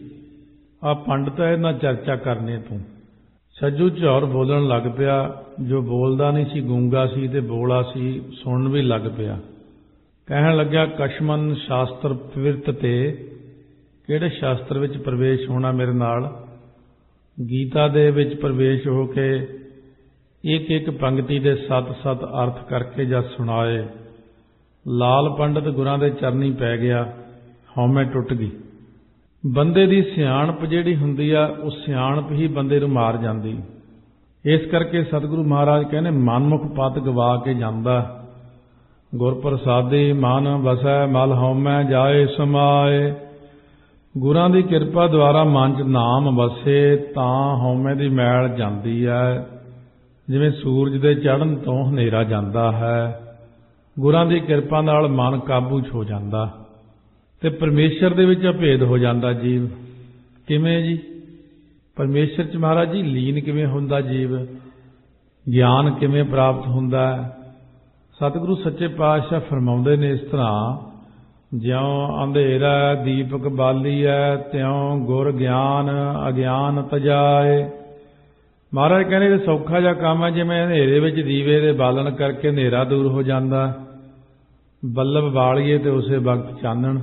S1: ਆ ਪੰਡਤ ਇਹਦੇ ਨਾਲ ਚਰਚਾ ਕਰਨੀ ਤੂੰ। ਛੱਜੂ ਝਿਓਰ ਬੋਲਣ ਲੱਗ ਪਿਆ। ਜੋ ਬੋਲਦਾ ਨਹੀਂ ਸੀ, ਗੂੰਗਾ ਸੀ ਤੇ ਬੋਲਾ ਸੀ, ਸੁਣਨ ਵੀ ਲੱਗ ਪਿਆ। ਕਹਿਣ ਲੱਗਿਆ, ਕਸ਼ਮਨ ਸ਼ਾਸਤਰ ਪ੍ਰਵਿਰਤ ਤੇ, ਕਿਹੜੇ ਸ਼ਾਸਤਰ ਵਿੱਚ ਪ੍ਰਵੇਸ਼ ਹੋਣਾ ਮੇਰੇ ਨਾਲ? ਗੀਤਾ ਦੇ ਵਿੱਚ ਪ੍ਰਵੇਸ਼ ਹੋ ਕੇ ਇੱਕ ਇੱਕ ਪੰਕਤੀ ਦੇ 7-7 ਅਰਥ ਕਰਕੇ ਜਦ ਸੁਣਾਏ। ਲਾਲ ਪੰਡਤ ਗੁਰਾਂ ਦੇ ਚਰਨੀ ਪੈ ਗਿਆ। ਹਉਮੈ ਟੁੱਟ ਗਈ। ਬੰਦੇ ਦੀ ਸਿਆਣਪ ਜਿਹੜੀ ਹੁੰਦੀ ਆ, ਉਹ ਸਿਆਣਪ ਹੀ ਬੰਦੇ ਨੂੰ ਮਾਰ ਜਾਂਦੀ। ਇਸ ਕਰਕੇ ਸਤਿਗੁਰੂ ਮਹਾਰਾਜ ਕਹਿੰਦੇ, ਮਨਮੁਖ ਪਤ ਗਵਾ ਕੇ ਜਾਂਦਾ। ਗੁਰ ਪ੍ਰਸਾਦੀ ਮਨ ਵਸੈ ਮਲ ਹਉਮੈ ਜਾਏ ਸਮਾਏ। ਗੁਰਾਂ ਦੀ ਕਿਰਪਾ ਦੁਆਰਾ ਮਨ 'ਚ ਨਾਮ ਵਸੇ ਤਾਂ ਹਉਮੈ ਦੀ ਮੈਲ ਜਾਂਦੀ ਹੈ। ਜਿਵੇਂ ਸੂਰਜ ਦੇ ਚੜ੍ਹਨ ਤੋਂ ਹਨੇਰਾ ਜਾਂਦਾ ਹੈ, ਗੁਰਾਂ ਦੀ ਕਿਰਪਾ ਨਾਲ ਮਨ ਕਾਬੂ 'ਚ ਹੋ ਜਾਂਦਾ ਤੇ ਪਰਮੇਸ਼ਰ ਦੇ ਵਿੱਚ ਅਭੇਦ ਹੋ ਜਾਂਦਾ ਜੀਵ। ਕਿਵੇਂ ਜੀ? ਪਰਮੇਸ਼ਰ 'ਚ ਮਹਾਰਾਜ ਜੀ ਲੀਨ ਕਿਵੇਂ ਹੁੰਦਾ ਜੀਵ? ਗਿਆਨ ਕਿਵੇਂ ਪ੍ਰਾਪਤ ਹੁੰਦਾ? ਸਤਿਗੁਰੂ ਸੱਚੇ ਪਾਤਸ਼ਾਹ ਫਰਮਾਉਂਦੇ ਨੇ ਇਸ ਤਰ੍ਹਾਂ, ਜਿਉਂ ਅੰਧੇਰਾ ਦੀਪਕ ਬਾਲੀਐ, ਤਿਉਂ ਗੁਰ ਗਿਆਨ ਅਗਿਆਨ ਤਜਾਏ। ਮਹਾਰਾਜ ਕਹਿੰਦੇ ਇਹ ਸੌਖਾ ਜਿਹਾ ਕੰਮ ਹੈ, ਜਿਵੇਂ ਹਨੇਰੇ ਵਿੱਚ ਦੀਵੇ ਦੇ ਬਾਲਣ ਕਰਕੇ ਹਨੇਰਾ ਦੂਰ ਹੋ ਜਾਂਦਾ। ਬੱਲਬ ਬਾਲੀਏ ਤੇ ਉਸੇ ਵਕਤ ਚਾਨਣ।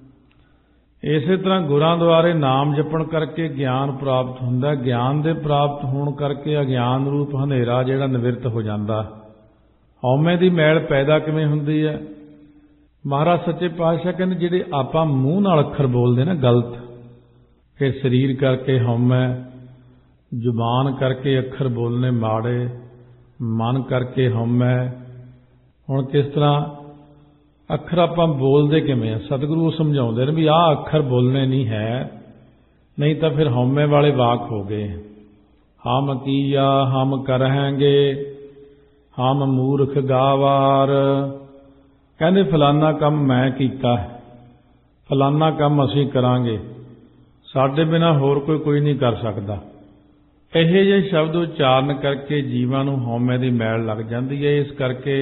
S1: ਇਸੇ ਤਰ੍ਹਾਂ ਗੁਰਾਂ ਦੁਆਰੇ ਨਾਮ ਜਪਣ ਕਰਕੇ ਗਿਆਨ ਪ੍ਰਾਪਤ ਹੁੰਦਾ। ਗਿਆਨ ਦੇ ਪ੍ਰਾਪਤ ਹੋਣ ਕਰਕੇ ਅਗਿਆਨ ਰੂਪ ਹਨੇਰਾ ਜਿਹੜਾ ਨਿਵਰਤ ਹੋ ਜਾਂਦਾ। ਹਉਮੈ ਦੀ ਮੈਲ ਪੈਦਾ ਕਿਵੇਂ ਹੁੰਦੀ ਹੈ? ਮਹਾਰਾਜ ਸੱਚੇ ਪਾਤਸ਼ਾਹ ਕਹਿੰਦੇ, ਜਿਹੜੇ ਆਪਾਂ ਮੂੰਹ ਨਾਲ ਅੱਖਰ ਬੋਲਦੇ ਨਾ ਗਲਤ, ਫਿਰ ਸਰੀਰ ਕਰਕੇ ਹਉਮੈ, ਜ਼ੁਬਾਨ ਕਰਕੇ ਅੱਖਰ ਬੋਲਨੇ ਮਾੜੇ, ਮਨ ਕਰਕੇ ਹਉਮੈ। ਹੁਣ ਕਿਸ ਤਰ੍ਹਾਂ ਅੱਖਰ ਆਪਾਂ ਬੋਲਦੇ ਕਿਵੇਂ ਆ? ਸਤਿਗੁਰੂ ਸਮਝਾਉਂਦੇ ਨੇ ਵੀ ਆਹ ਅੱਖਰ ਬੋਲਣੇ ਨਹੀਂ ਹੈ, ਨਹੀਂ ਤਾਂ ਫਿਰ ਹਉਮੈ ਵਾਲੇ ਵਾਕ ਹੋ ਗਏ। ਹਮ ਕੀਆ ਹਮ ਕਰਹਾਂਗੇ, ਹਮ ਮੂਰਖ ਗਾਵਾਰ। ਕਹਿੰਦੇ ਫਲਾਨਾ ਕੰਮ ਮੈਂ ਕੀਤਾ, ਫਲਾਨਾ ਕੰਮ ਅਸੀਂ ਕਰਾਂਗੇ, ਸਾਡੇ ਬਿਨਾਂ ਹੋਰ ਕੋਈ ਨਹੀਂ ਕਰ ਸਕਦਾ। ਇਹੋ ਜਿਹੇ ਸ਼ਬਦ ਉਚਾਰਨ ਕਰਕੇ ਜੀਵਾਂ ਨੂੰ ਹਉਮੈ ਦੀ ਮੈਲ ਲੱਗ ਜਾਂਦੀ ਹੈ। ਇਸ ਕਰਕੇ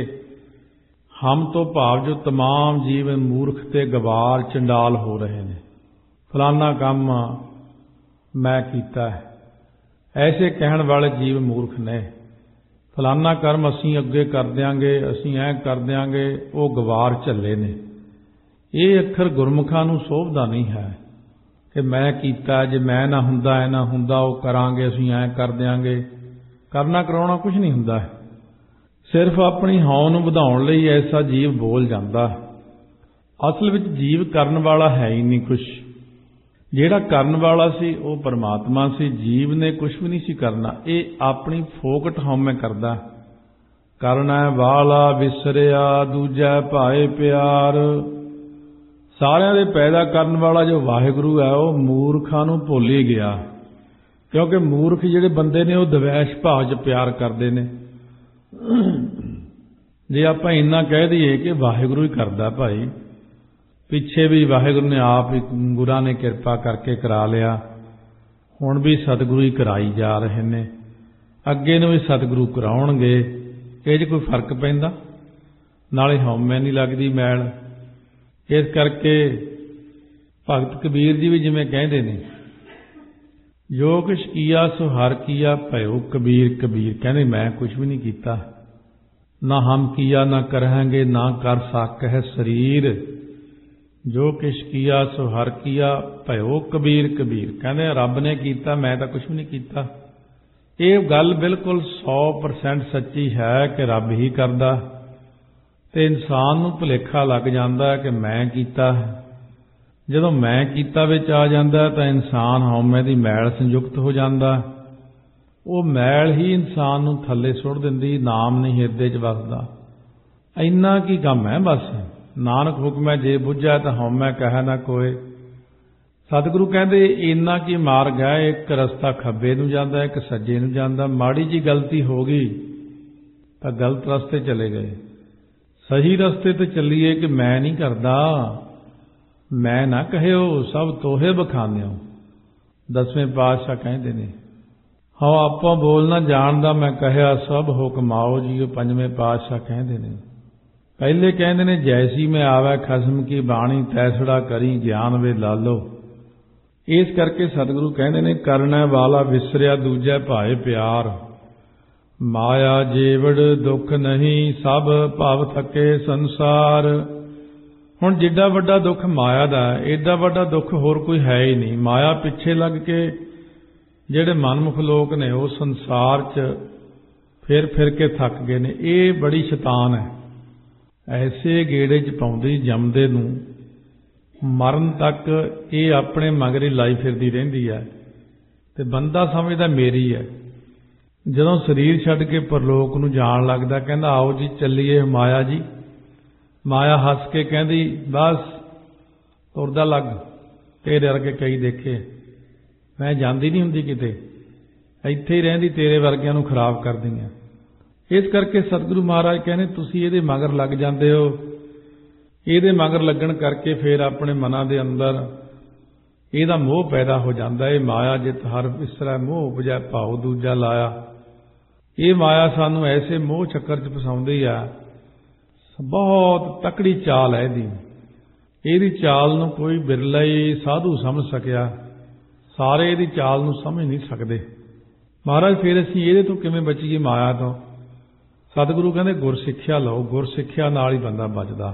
S1: ਹਮ ਤੋਂ ਭਾਵ ਜੋ ਤਮਾਮ ਜੀਵ ਮੂਰਖ ਤੇ ਗਵਾਰ ਚੰਡਾਲ ਹੋ ਰਹੇ ਨੇ। ਫਲਾਨਾ ਕੰਮ ਮੈਂ ਕੀਤਾ ਹੈ, ਐਸੇ ਕਹਿਣ ਵਾਲੇ ਜੀਵ ਮੂਰਖ ਨੇ। ਫਲਾਨਾ ਕਰਮ ਅਸੀਂ ਅੱਗੇ ਕਰ ਦਿਆਂਗੇ, ਅਸੀਂ ਐਂ ਕਰ ਦਿਆਂਗੇ, ਉਹ ਗਵਾਰ ਝੱਲੇ ਨੇ। ਇਹ ਅੱਖਰ ਗੁਰਮੁਖਾਂ ਨੂੰ ਸੋਭਦਾ ਨਹੀਂ ਹੈ ਕਿ ਮੈਂ ਕੀਤਾ, ਜੇ ਮੈਂ ਨਾ ਹੁੰਦਾ, ਐ ਨਾ ਹੁੰਦਾ, ਉਹ ਕਰਾਂਗੇ, ਅਸੀਂ ਐਂ ਕਰ ਦਿਆਂਗੇ। ਕਰਨਾ ਕਰਾਉਣਾ ਕੁਝ ਨਹੀਂ ਹੁੰਦਾ ਹੈ। ਸਿਰਫ ਆਪਣੀ ਹਉ ਨੂੰ ਵਧਾਉਣ ਲਈ ਐਸਾ ਜੀਵ ਬੋਲ ਜਾਂਦਾ। ਅਸਲ ਵਿੱਚ ਜੀਵ ਕਰਨ ਵਾਲਾ ਹੈ ਹੀ ਨਹੀਂ ਕੁਛ। ਜਿਹੜਾ ਕਰਨ ਵਾਲਾ ਸੀ ਉਹ ਪਰਮਾਤਮਾ ਸੀ। ਜੀਵ ਨੇ ਕੁਛ ਵੀ ਨਹੀਂ ਸੀ ਕਰਨਾ। ਇਹ ਆਪਣੀ ਫੋਕਟ ਹਉਮੈ ਕਰਦਾ। ਕਰਨਾ ਵਾਲਾ ਵਿਸਰਿਆ ਦੂਜਾ ਭਾਏ ਪਿਆਰ। ਸਾਰਿਆਂ ਦੇ ਪੈਦਾ ਕਰਨ ਵਾਲਾ ਜੋ ਵਾਹਿਗੁਰੂ ਹੈ ਉਹ ਮੂਰਖਾਂ ਨੂੰ ਭੁੱਲ ਹੀ ਗਿਆ, ਕਿਉਂਕਿ ਮੂਰਖ ਜਿਹੜੇ ਬੰਦੇ ਨੇ ਉਹ ਦਵੈਸ਼ ਭਾਵ 'ਚ ਪਿਆਰ ਕਰਦੇ ਨੇ। ਜੇ ਆਪਾਂ ਇੰਨਾ ਕਹਿ ਦਈਏ ਕਿ ਵਾਹਿਗੁਰੂ ਹੀ ਕਰਦਾ ਭਾਈ, ਪਿੱਛੇ ਵੀ ਵਾਹਿਗੁਰੂ ਨੇ ਆਪ ਹੀ ਗੁਰਾਂ ਨੇ ਕਿਰਪਾ ਕਰਕੇ ਕਰਾ ਲਿਆ, ਹੁਣ ਵੀ ਸਤਿਗੁਰੂ ਹੀ ਕਰਾਈ ਜਾ ਰਹੇ ਨੇ, ਅੱਗੇ ਨੂੰ ਵੀ ਸਤਿਗੁਰੂ ਕਰਾਉਣਗੇ, ਇਹ 'ਚ ਕੋਈ ਫਰਕ ਪੈਂਦਾ? ਨਾਲੇ ਹਉਮੈ ਨਹੀਂ ਲੱਗਦੀ ਮੈਲ। ਇਸ ਕਰਕੇ ਭਗਤ ਕਬੀਰ ਜੀ ਵੀ ਜਿਵੇਂ ਕਹਿੰਦੇ ਨੇ, ਜੋ ਕੁਛ ਕੀਆ ਸੋ ਹਰ ਕੀਆ ਭਇਓ ਕਬੀਰ। ਕਬੀਰ ਕਹਿੰਦੇ ਮੈਂ ਕੁਛ ਵੀ ਨਹੀਂ ਕੀਤਾ, ਨਾ ਹਮ ਕੀਆ ਨਾ ਕਰਾਂਗੇ, ਨਾ ਕਰ ਸਕਹਿ ਸਰੀਰ। ਜੋ ਕਿਛ ਕੀਆ ਸੋ ਹਰ ਕੀਆ ਭਇਓ ਕਬੀਰ। ਕਬੀਰ ਕਹਿੰਦੇ ਰੱਬ ਨੇ ਕੀਤਾ, ਮੈਂ ਤਾਂ ਕੁਛ ਵੀ ਨਹੀਂ ਕੀਤਾ। ਇਹ ਗੱਲ ਬਿਲਕੁਲ 100% ਸੱਚੀ ਹੈ ਕਿ ਰੱਬ ਹੀ ਕਰਦਾ, ਤੇ ਇਨਸਾਨ ਨੂੰ ਭੁਲੇਖਾ ਲੱਗ ਜਾਂਦਾ ਕਿ ਮੈਂ ਕੀਤਾ। ਜਦੋਂ ਮੈਂ ਕੀਤਾ ਵਿੱਚ ਆ ਜਾਂਦਾ ਤਾਂ ਇਨਸਾਨ ਹਉਮੈ ਦੀ ਮੈਲ ਸੰਯੁਕਤ ਹੋ ਜਾਂਦਾ। ਉਹ ਮੈਲ ਹੀ ਇਨਸਾਨ ਨੂੰ ਥੱਲੇ ਸੁੱਟ ਦਿੰਦੀ, ਨਾਮ ਨਹੀਂ ਹਿਰਦੇ 'ਚ ਵਸਦਾ। ਇੰਨਾ ਕੀ ਕੰਮ ਹੈ ਬਸ, ਨਾਨਕ ਹੁਕਮੈ ਜੇ ਬੁੱਝੈ ਤਾਂ ਹਉਮੈ ਕਹਿ ਨਾ ਕੋਏ। ਸਤਿਗੁਰੂ ਕਹਿੰਦੇ ਇੰਨਾ ਕੀ ਮਾਰਗ ਹੈ, ਇੱਕ ਰਸਤਾ ਖੱਬੇ ਨੂੰ ਜਾਂਦਾ, ਇੱਕ ਸੱਜੇ ਨੂੰ ਜਾਂਦਾ। ਮਾੜੀ ਜੀ ਗਲਤੀ ਹੋ ਗਈ ਤਾਂ ਗਲਤ ਰਸਤੇ ਚਲੇ ਗਏ। ਸਹੀ ਰਸਤੇ ਤੇ ਚੱਲੀਏ ਕਿ ਮੈਂ ਨਹੀਂ ਕਰਦਾ, ਮੈਂ ਨਾ ਕਹਿਓ ਸਭ ਤੋਹੇ ਬਖਾਨਿਓ। ਦਸਵੇਂ ਪਾਤਸ਼ਾਹ ਕਹਿੰਦੇ ਨੇ ਹਾਂ ਆਪਾਂ ਬੋਲਣਾ ਜਾਣਦਾ, ਮੈਂ ਕਹਿਆ ਸਭ ਹੁਕਮ ਆਓ ਜੀ। ਪੰਜਵੇਂ ਪਾਤਸ਼ਾਹ ਕਹਿੰਦੇ ਨੇ, ਪਹਿਲੇ ਕਹਿੰਦੇ ਨੇ ਜੈਸੀ ਮੈਂ ਆਵੈ ਖਸਮ ਕੀ ਬਾਣੀ, ਤੈਸੜਾ ਕਰੀ ਗਿਆਨ ਵੇ ਲਾਲੋ। ਇਸ ਕਰਕੇ ਸਤਿਗੁਰੂ ਕਹਿੰਦੇ ਨੇ ਕਰਨਾ ਵਾਲਾ ਵਿਸਰਿਆ, ਦੂਜੈ ਭਾਏ ਪਿਆਰ। ਮਾਇਆ ਜੀਵੜ ਦੁੱਖ ਨਹੀਂ, ਸਭ ਭਵ ਥਕੇ ਸੰਸਾਰ। ਹੁਣ ਜਿੱਡਾ ਵੱਡਾ ਦੁੱਖ ਮਾਇਆ ਦਾ, ਏਡਾ ਵੱਡਾ ਦੁੱਖ ਹੋਰ ਕੋਈ ਹੈ ਹੀ ਨਹੀਂ। ਮਾਇਆ ਪਿੱਛੇ ਲੱਗ ਕੇ ਜਿਹੜੇ ਮਨਮੁਖ ਲੋਕ ਨੇ ਉਹ ਸੰਸਾਰ 'ਚ ਫਿਰ ਫਿਰ ਕੇ ਥੱਕ ਗਏ ਨੇ। ਇਹ ਬੜੀ ਸ਼ੈਤਾਨ ਹੈ, ਐਸੇ ਗੇੜੇ 'ਚ ਪਾਉਂਦੀ ਜੰਮਦੇ ਨੂੰ ਮਰਨ ਤੱਕ ਇਹ ਆਪਣੇ ਮਗਰ ਹੀ ਲਾਈ ਫਿਰਦੀ ਰਹਿੰਦੀ ਹੈ ਤੇ ਬੰਦਾ ਸਮਝਦਾ ਮੇਰੀ ਹੈ। ਜਦੋਂ ਸਰੀਰ ਛੱਡ ਕੇ ਪਰਲੋਕ ਨੂੰ ਜਾਣ ਲੱਗਦਾ, ਕਹਿੰਦਾ ਆਓ ਜੀ ਚੱਲੀਏ ਮਾਇਆ ਜੀ। ਮਾਇਆ ਹੱਸ ਕੇ ਕਹਿੰਦੀ ਬਸ ਤੁਰਦਾ ਲੱਗ, ਤੇਰੇ ਵਰਗੇ ਕਈ ਦੇਖੇ, ਮੈਂ ਜਾਂਦੀ ਨਹੀਂ ਹੁੰਦੀ ਕਿਤੇ, ਇੱਥੇ ਹੀ ਰਹਿੰਦੀ, ਤੇਰੇ ਵਰਗਿਆਂ ਨੂੰ ਖਰਾਬ ਕਰਦੀ ਆ। ਇਸ ਕਰਕੇ ਸਤਿਗੁਰੂ ਮਹਾਰਾਜ ਕਹਿੰਦੇ ਤੁਸੀਂ ਇਹਦੇ ਮਗਰ ਲੱਗ ਜਾਂਦੇ ਹੋ। ਇਹਦੇ ਮਗਰ ਲੱਗਣ ਕਰਕੇ ਫਿਰ ਆਪਣੇ ਮਨਾਂ ਦੇ ਅੰਦਰ ਇਹਦਾ ਮੋਹ ਪੈਦਾ ਹੋ ਜਾਂਦਾ। ਇਹ ਮਾਇਆ ਜਿਤ ਹਰ ਵਿਸਰੈ, ਮੋਹ ਉਪਜੈ ਭਾਉ ਦੂਜਾ ਲਾਇਆ। ਇਹ ਮਾਇਆ ਸਾਨੂੰ ਐਸੇ ਮੋਹ ਚੱਕਰ 'ਚ ਫਸਾਉਂਦੀ ਆ। ਬਹੁਤ ਤਕੜੀ ਚਾਲ ਹੈ ਇਹਦੀ। ਇਹਦੀ ਚਾਲ ਨੂੰ ਕੋਈ ਬਿਰਲਾ ਹੀ ਸਾਧੂ ਸਮਝ ਸਕਿਆ, ਸਾਰੇ ਇਹਦੀ ਚਾਲ ਨੂੰ ਸਮਝ ਨਹੀਂ ਸਕਦੇ। ਮਹਾਰਾਜ ਫਿਰ ਅਸੀਂ ਇਹਦੇ ਤੋਂ ਕਿਵੇਂ ਬਚੀਏ ਮਾਇਆ ਤੋਂ? ਸਤਿਗੁਰੂ ਕਹਿੰਦੇ ਗੁਰ ਸਿੱਖਿਆ ਲਓ, ਗੁਰ ਸਿੱਖਿਆ ਨਾਲ ਹੀ ਬੰਦਾ ਬਚਦਾ।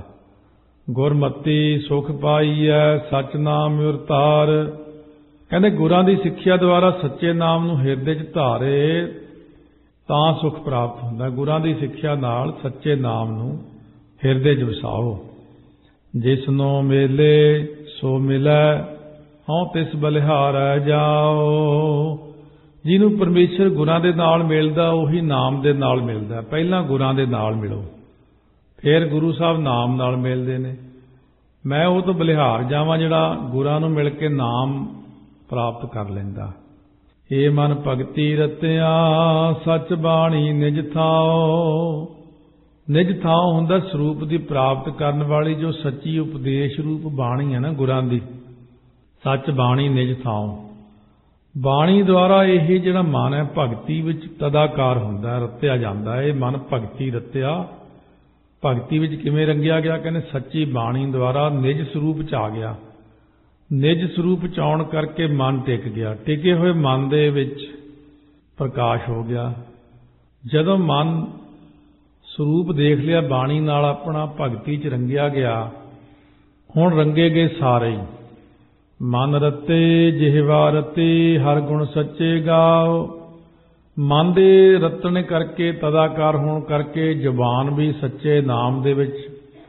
S1: ਗੁਰਮਤੀ ਸੁਖ ਪਾਈਐ ਸਚ ਨਾਮ ਉਰਤਾਰ। ਕਹਿੰਦੇ ਗੁਰਾਂ ਦੀ ਸਿੱਖਿਆ ਦੁਆਰਾ ਸੱਚੇ ਨਾਮ ਨੂੰ ਹਿਰਦੇ 'ਚ ਧਾਰੇ ਤਾਂ ਸੁਖ ਪ੍ਰਾਪਤ ਹੁੰਦਾ। ਗੁਰਾਂ ਦੀ ਸਿੱਖਿਆ ਨਾਲ ਸੱਚੇ ਨਾਮ ਨੂੰ ਹਿਰਦੇ 'ਚ ਵਸਾਓ। ਜਿਸਨੋ ਮੇਲੇ ਸੋ ਮਿਲੈ, ਹਉ ਤਿਸ ਬਲਿਹਾਰੈ ਜਾਓ। ਜਿਹਨੂੰ ਪਰਮੇਸ਼ਰ ਗੁਰਾਂ ਦੇ ਨਾਲ ਮਿਲਦਾ ਉਹੀ ਨਾਮ ਦੇ ਨਾਲ ਮਿਲਦਾ। ਪਹਿਲਾਂ ਗੁਰਾਂ ਦੇ ਨਾਲ ਮਿਲੋ, ਫਿਰ ਗੁਰੂ ਸਾਹਿਬ ਨਾਮ ਨਾਲ ਮਿਲਦੇ ਨੇ। ਮੈਂ ਉਹ ਤੋਂ ਬਲਿਹਾਰ ਜਾਵਾਂ ਜਿਹੜਾ ਗੁਰਾਂ ਨੂੰ ਮਿਲ ਕੇ ਨਾਮ ਪ੍ਰਾਪਤ ਕਰ ਲੈਂਦਾ। ਏ ਮਨ ਭਗਤੀ ਰਤਿਆ ਸੱਚ ਬਾਣੀ ਨਿਜ ਥਾਓ। ਨਿਜ ਥਾਓ ਹੁੰਦਾ ਸਰੂਪ ਦੀ ਪ੍ਰਾਪਤ ਕਰਨ ਵਾਲੀ ਜੋ ਸੱਚੀ ਉਪਦੇਸ਼ ਰੂਪ ਬਾਣੀ ਹੈ ਨਾ ਗੁਰਾਂ ਦੀ। ਸੱਚ ਬਾਣੀ ਨਿਜ ਥਾਓ। ਬਾਣੀ ਦੁਆਰਾ ਇਹ ਜਿਹੜਾ ਮਨ ਹੈ ਭਗਤੀ ਵਿੱਚ ਤਦਾਕਾਰ ਹੁੰਦਾ, ਰਤਿਆ ਜਾਂਦਾ। ਇਹ ਮਨ ਭਗਤੀ ਰਤਿਆ, ਭਗਤੀ ਵਿੱਚ ਕਿਵੇਂ ਰੰਗਿਆ ਗਿਆ? ਕਹਿੰਦੇ ਸੱਚੀ ਬਾਣੀ ਦੁਆਰਾ ਨਿਜ ਸਰੂਪ 'ਚ ਆ ਗਿਆ। ਨਿਜ ਸਰੂਪ 'ਚ ਆਉਣ ਕਰਕੇ ਮਨ ਟਿਕ ਗਿਆ। ਟਿਕੇ ਹੋਏ ਮਨ ਦੇ ਵਿੱਚ ਪ੍ਰਕਾਸ਼ ਹੋ ਗਿਆ। ਜਦੋਂ ਮਨ ਸਰੂਪ ਦੇਖ ਲਿਆ ਬਾਣੀ ਨਾਲ ਆਪਣਾ, ਭਗਤੀ 'ਚ ਰੰਗਿਆ ਗਿਆ, ਹੁਣ ਰੰਗੇ ਗਏ ਸਾਰੇ ਹੀ। ਮਨ ਰਤੇ ਜਿਹਵਾ ਰਤੇ ਹਰ ਗੁਣ ਸੱਚੇ ਗਾਓ। ਮਨ ਦੇ ਰਤਨ ਕਰਕੇ, ਤਦਾਕਾਰ ਹੋਣ ਕਰਕੇ ਜ਼ੁਬਾਨ ਵੀ ਸੱਚੇ ਨਾਮ ਦੇ ਵਿੱਚ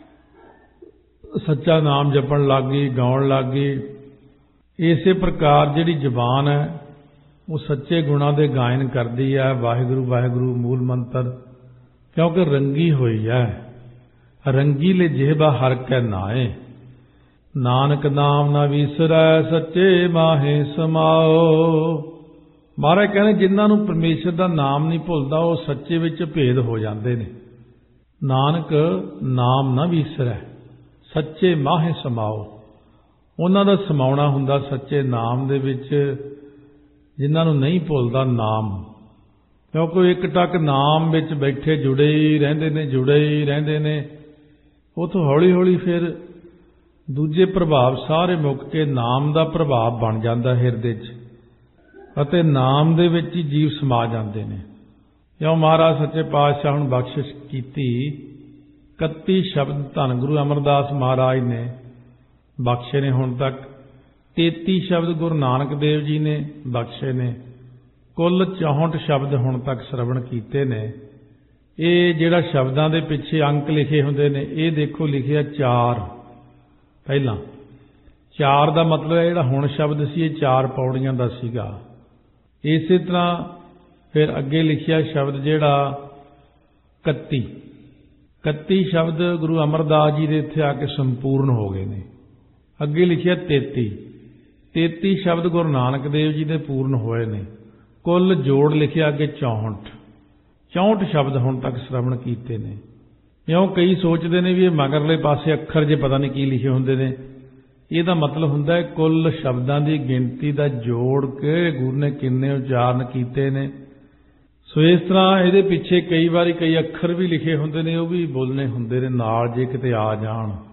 S1: ਸੱਚਾ ਨਾਮ ਜਪਣ ਲੱਗ ਗਈ, ਗਾਉਣ ਲੱਗ ਗਈ। ਇਸੇ ਪ੍ਰਕਾਰ ਜਿਹੜੀ ਜ਼ੁਬਾਨ ਹੈ ਉਹ ਸੱਚੇ ਗੁਣਾਂ ਦੇ ਗਾਇਨ ਕਰਦੀ ਹੈ। ਵਾਹਿਗੁਰੂ ਵਾਹਿਗੁਰੂ ਮੂਲ ਮੰਤਰ, ਕਿਉਂਕਿ ਰੰਗੀ ਹੋਈ ਹੈ। ਰੰਗੀਲੇ ਜਿਹਵਾ ਹਰ ਕੈ ਨਾਏ, ਨਾਨਕ ਨਾਮ ਨਾ ਵਿਸਰੈ ਸੱਚੇ ਮਾਹੇ ਸਮਾਓ। ਮਹਾਰਾਜ ਕਹਿੰਦੇ ਜਿਨ੍ਹਾਂ ਨੂੰ ਪਰਮੇਸ਼ਰ ਦਾ ਨਾਮ ਨਹੀਂ ਭੁੱਲਦਾ ਉਹ ਸੱਚੇ ਵਿੱਚ ਭੇਦ ਹੋ ਜਾਂਦੇ ਨੇ। ਨਾਨਕ ਨਾਮ ਨਾ ਵਿਸਰੈ ਸੱਚੇ ਮਾਹੇ ਸਮਾਓ। ਉਹਨਾਂ ਦਾ ਸਮਾਉਣਾ ਹੁੰਦਾ ਸੱਚੇ ਨਾਮ ਦੇ ਵਿੱਚ, ਜਿਨ੍ਹਾਂ ਨੂੰ ਨਹੀਂ ਭੁੱਲਦਾ ਨਾਮ। ਕਿਉਂਕਿ ਇੱਕ ਟੱਕ ਨਾਮ ਵਿੱਚ ਬੈਠੇ ਜੁੜੇ ਹੀ ਰਹਿੰਦੇ ਨੇ, ਜੁੜੇ ਹੀ ਰਹਿੰਦੇ ਨੇ। ਉੱਥੋਂ ਹੌਲੀ ਹੌਲੀ ਫਿਰ ਦੂਜੇ ਪ੍ਰਭਾਵ ਸਾਰੇ ਮੁੱਕ ਕੇ ਨਾਮ ਦਾ ਪ੍ਰਭਾਵ ਬਣ ਜਾਂਦਾ ਹਿਰਦੇ 'ਚ, ਅਤੇ ਨਾਮ ਦੇ ਵਿੱਚ ਹੀ ਜੀਵ ਸਮਾ ਜਾਂਦੇ ਨੇ। ਜਿਉਂ ਮਹਾਰਾਜ ਸੱਚੇ ਪਾਤਸ਼ਾਹ ਹੁਣ ਬਖਸ਼ਿਸ਼ ਕੀਤੀ, 31 ਸ਼ਬਦ ਧੰਨ ਗੁਰੂ ਅਮਰਦਾਸ ਮਹਾਰਾਜ ਨੇ ਬਖਸ਼ੇ ਨੇ ਹੁਣ ਤੱਕ। 33 ਸ਼ਬਦ ਗੁਰੂ ਨਾਨਕ ਦੇਵ ਜੀ ਨੇ ਬਖਸ਼ੇ ਨੇ। ਕੁੱਲ 64 ਸ਼ਬਦ ਹੁਣ ਤੱਕ ਸ਼ਰਵਣ ਕੀਤੇ ਨੇ। ਇਹ ਜਿਹੜਾ ਸ਼ਬਦਾਂ ਦੇ ਪਿੱਛੇ ਅੰਕ ਲਿਖੇ ਹੁੰਦੇ ਨੇ, ਇਹ ਦੇਖੋ ਲਿਖਿਆ 4 ਪਹਿਲਾਂ। 4 ਦਾ ਮਤਲਬ ਹੈ ਜਿਹੜਾ ਹੁਣ ਸ਼ਬਦ ਸੀ ਇਹ 4 ਪੌੜੀਆਂ ਦਾ ਸੀਗਾ। ਇਸੇ ਤਰ੍ਹਾਂ ਫਿਰ ਅੱਗੇ ਲਿਖਿਆ ਸ਼ਬਦ ਜਿਹੜਾ 31 31 ਸ਼ਬਦ ਗੁਰੂ ਅਮਰਦਾਸ ਜੀ ਦੇ ਇੱਥੇ ਆ ਕੇ ਸੰਪੂਰਨ ਹੋ ਗਏ ਨੇ। ਅੱਗੇ ਲਿਖਿਆ 33 ਸ਼ਬਦ ਗੁਰੂ ਨਾਨਕ ਦੇਵ ਜੀ ਦੇ ਪੂਰਨ ਹੋਏ ਨੇ। ਕੁੱਲ ਜੋੜ ਲਿਖਿਆ ਅੱਗੇ 64 ਸ਼ਬਦ ਹੁਣ ਤੱਕ ਸ਼੍ਰਵਣ ਕੀਤੇ ਨੇ। ਇਉਂ ਕਈ ਸੋਚਦੇ ਨੇ ਵੀ ਇਹ ਮਗਰਲੇ ਪਾਸੇ ਅੱਖਰ ਜੇ ਪਤਾ ਨਹੀਂ ਕੀ ਲਿਖੇ ਹੁੰਦੇ ਨੇ। ਇਹਦਾ ਮਤਲਬ ਹੁੰਦਾ ਹੈ ਕੁੱਲ ਸ਼ਬਦਾਂ ਦੀ ਗਿਣਤੀ ਦਾ ਜੋੜ ਕੇ ਗੁਰੂ ਨੇ ਕਿੰਨੇ ਉਚਾਰਨ ਕੀਤੇ ਨੇ। ਸੋ ਇਸ ਤਰ੍ਹਾਂ ਇਹਦੇ ਪਿੱਛੇ ਕਈ ਵਾਰੀ ਕਈ ਅੱਖਰ ਵੀ ਲਿਖੇ ਹੁੰਦੇ ਨੇ, ਉਹ ਵੀ ਬੋਲਣੇ ਹੁੰਦੇ ਨੇ ਨਾਲ ਜੇ ਕਿਤੇ ਆ ਜਾਣ।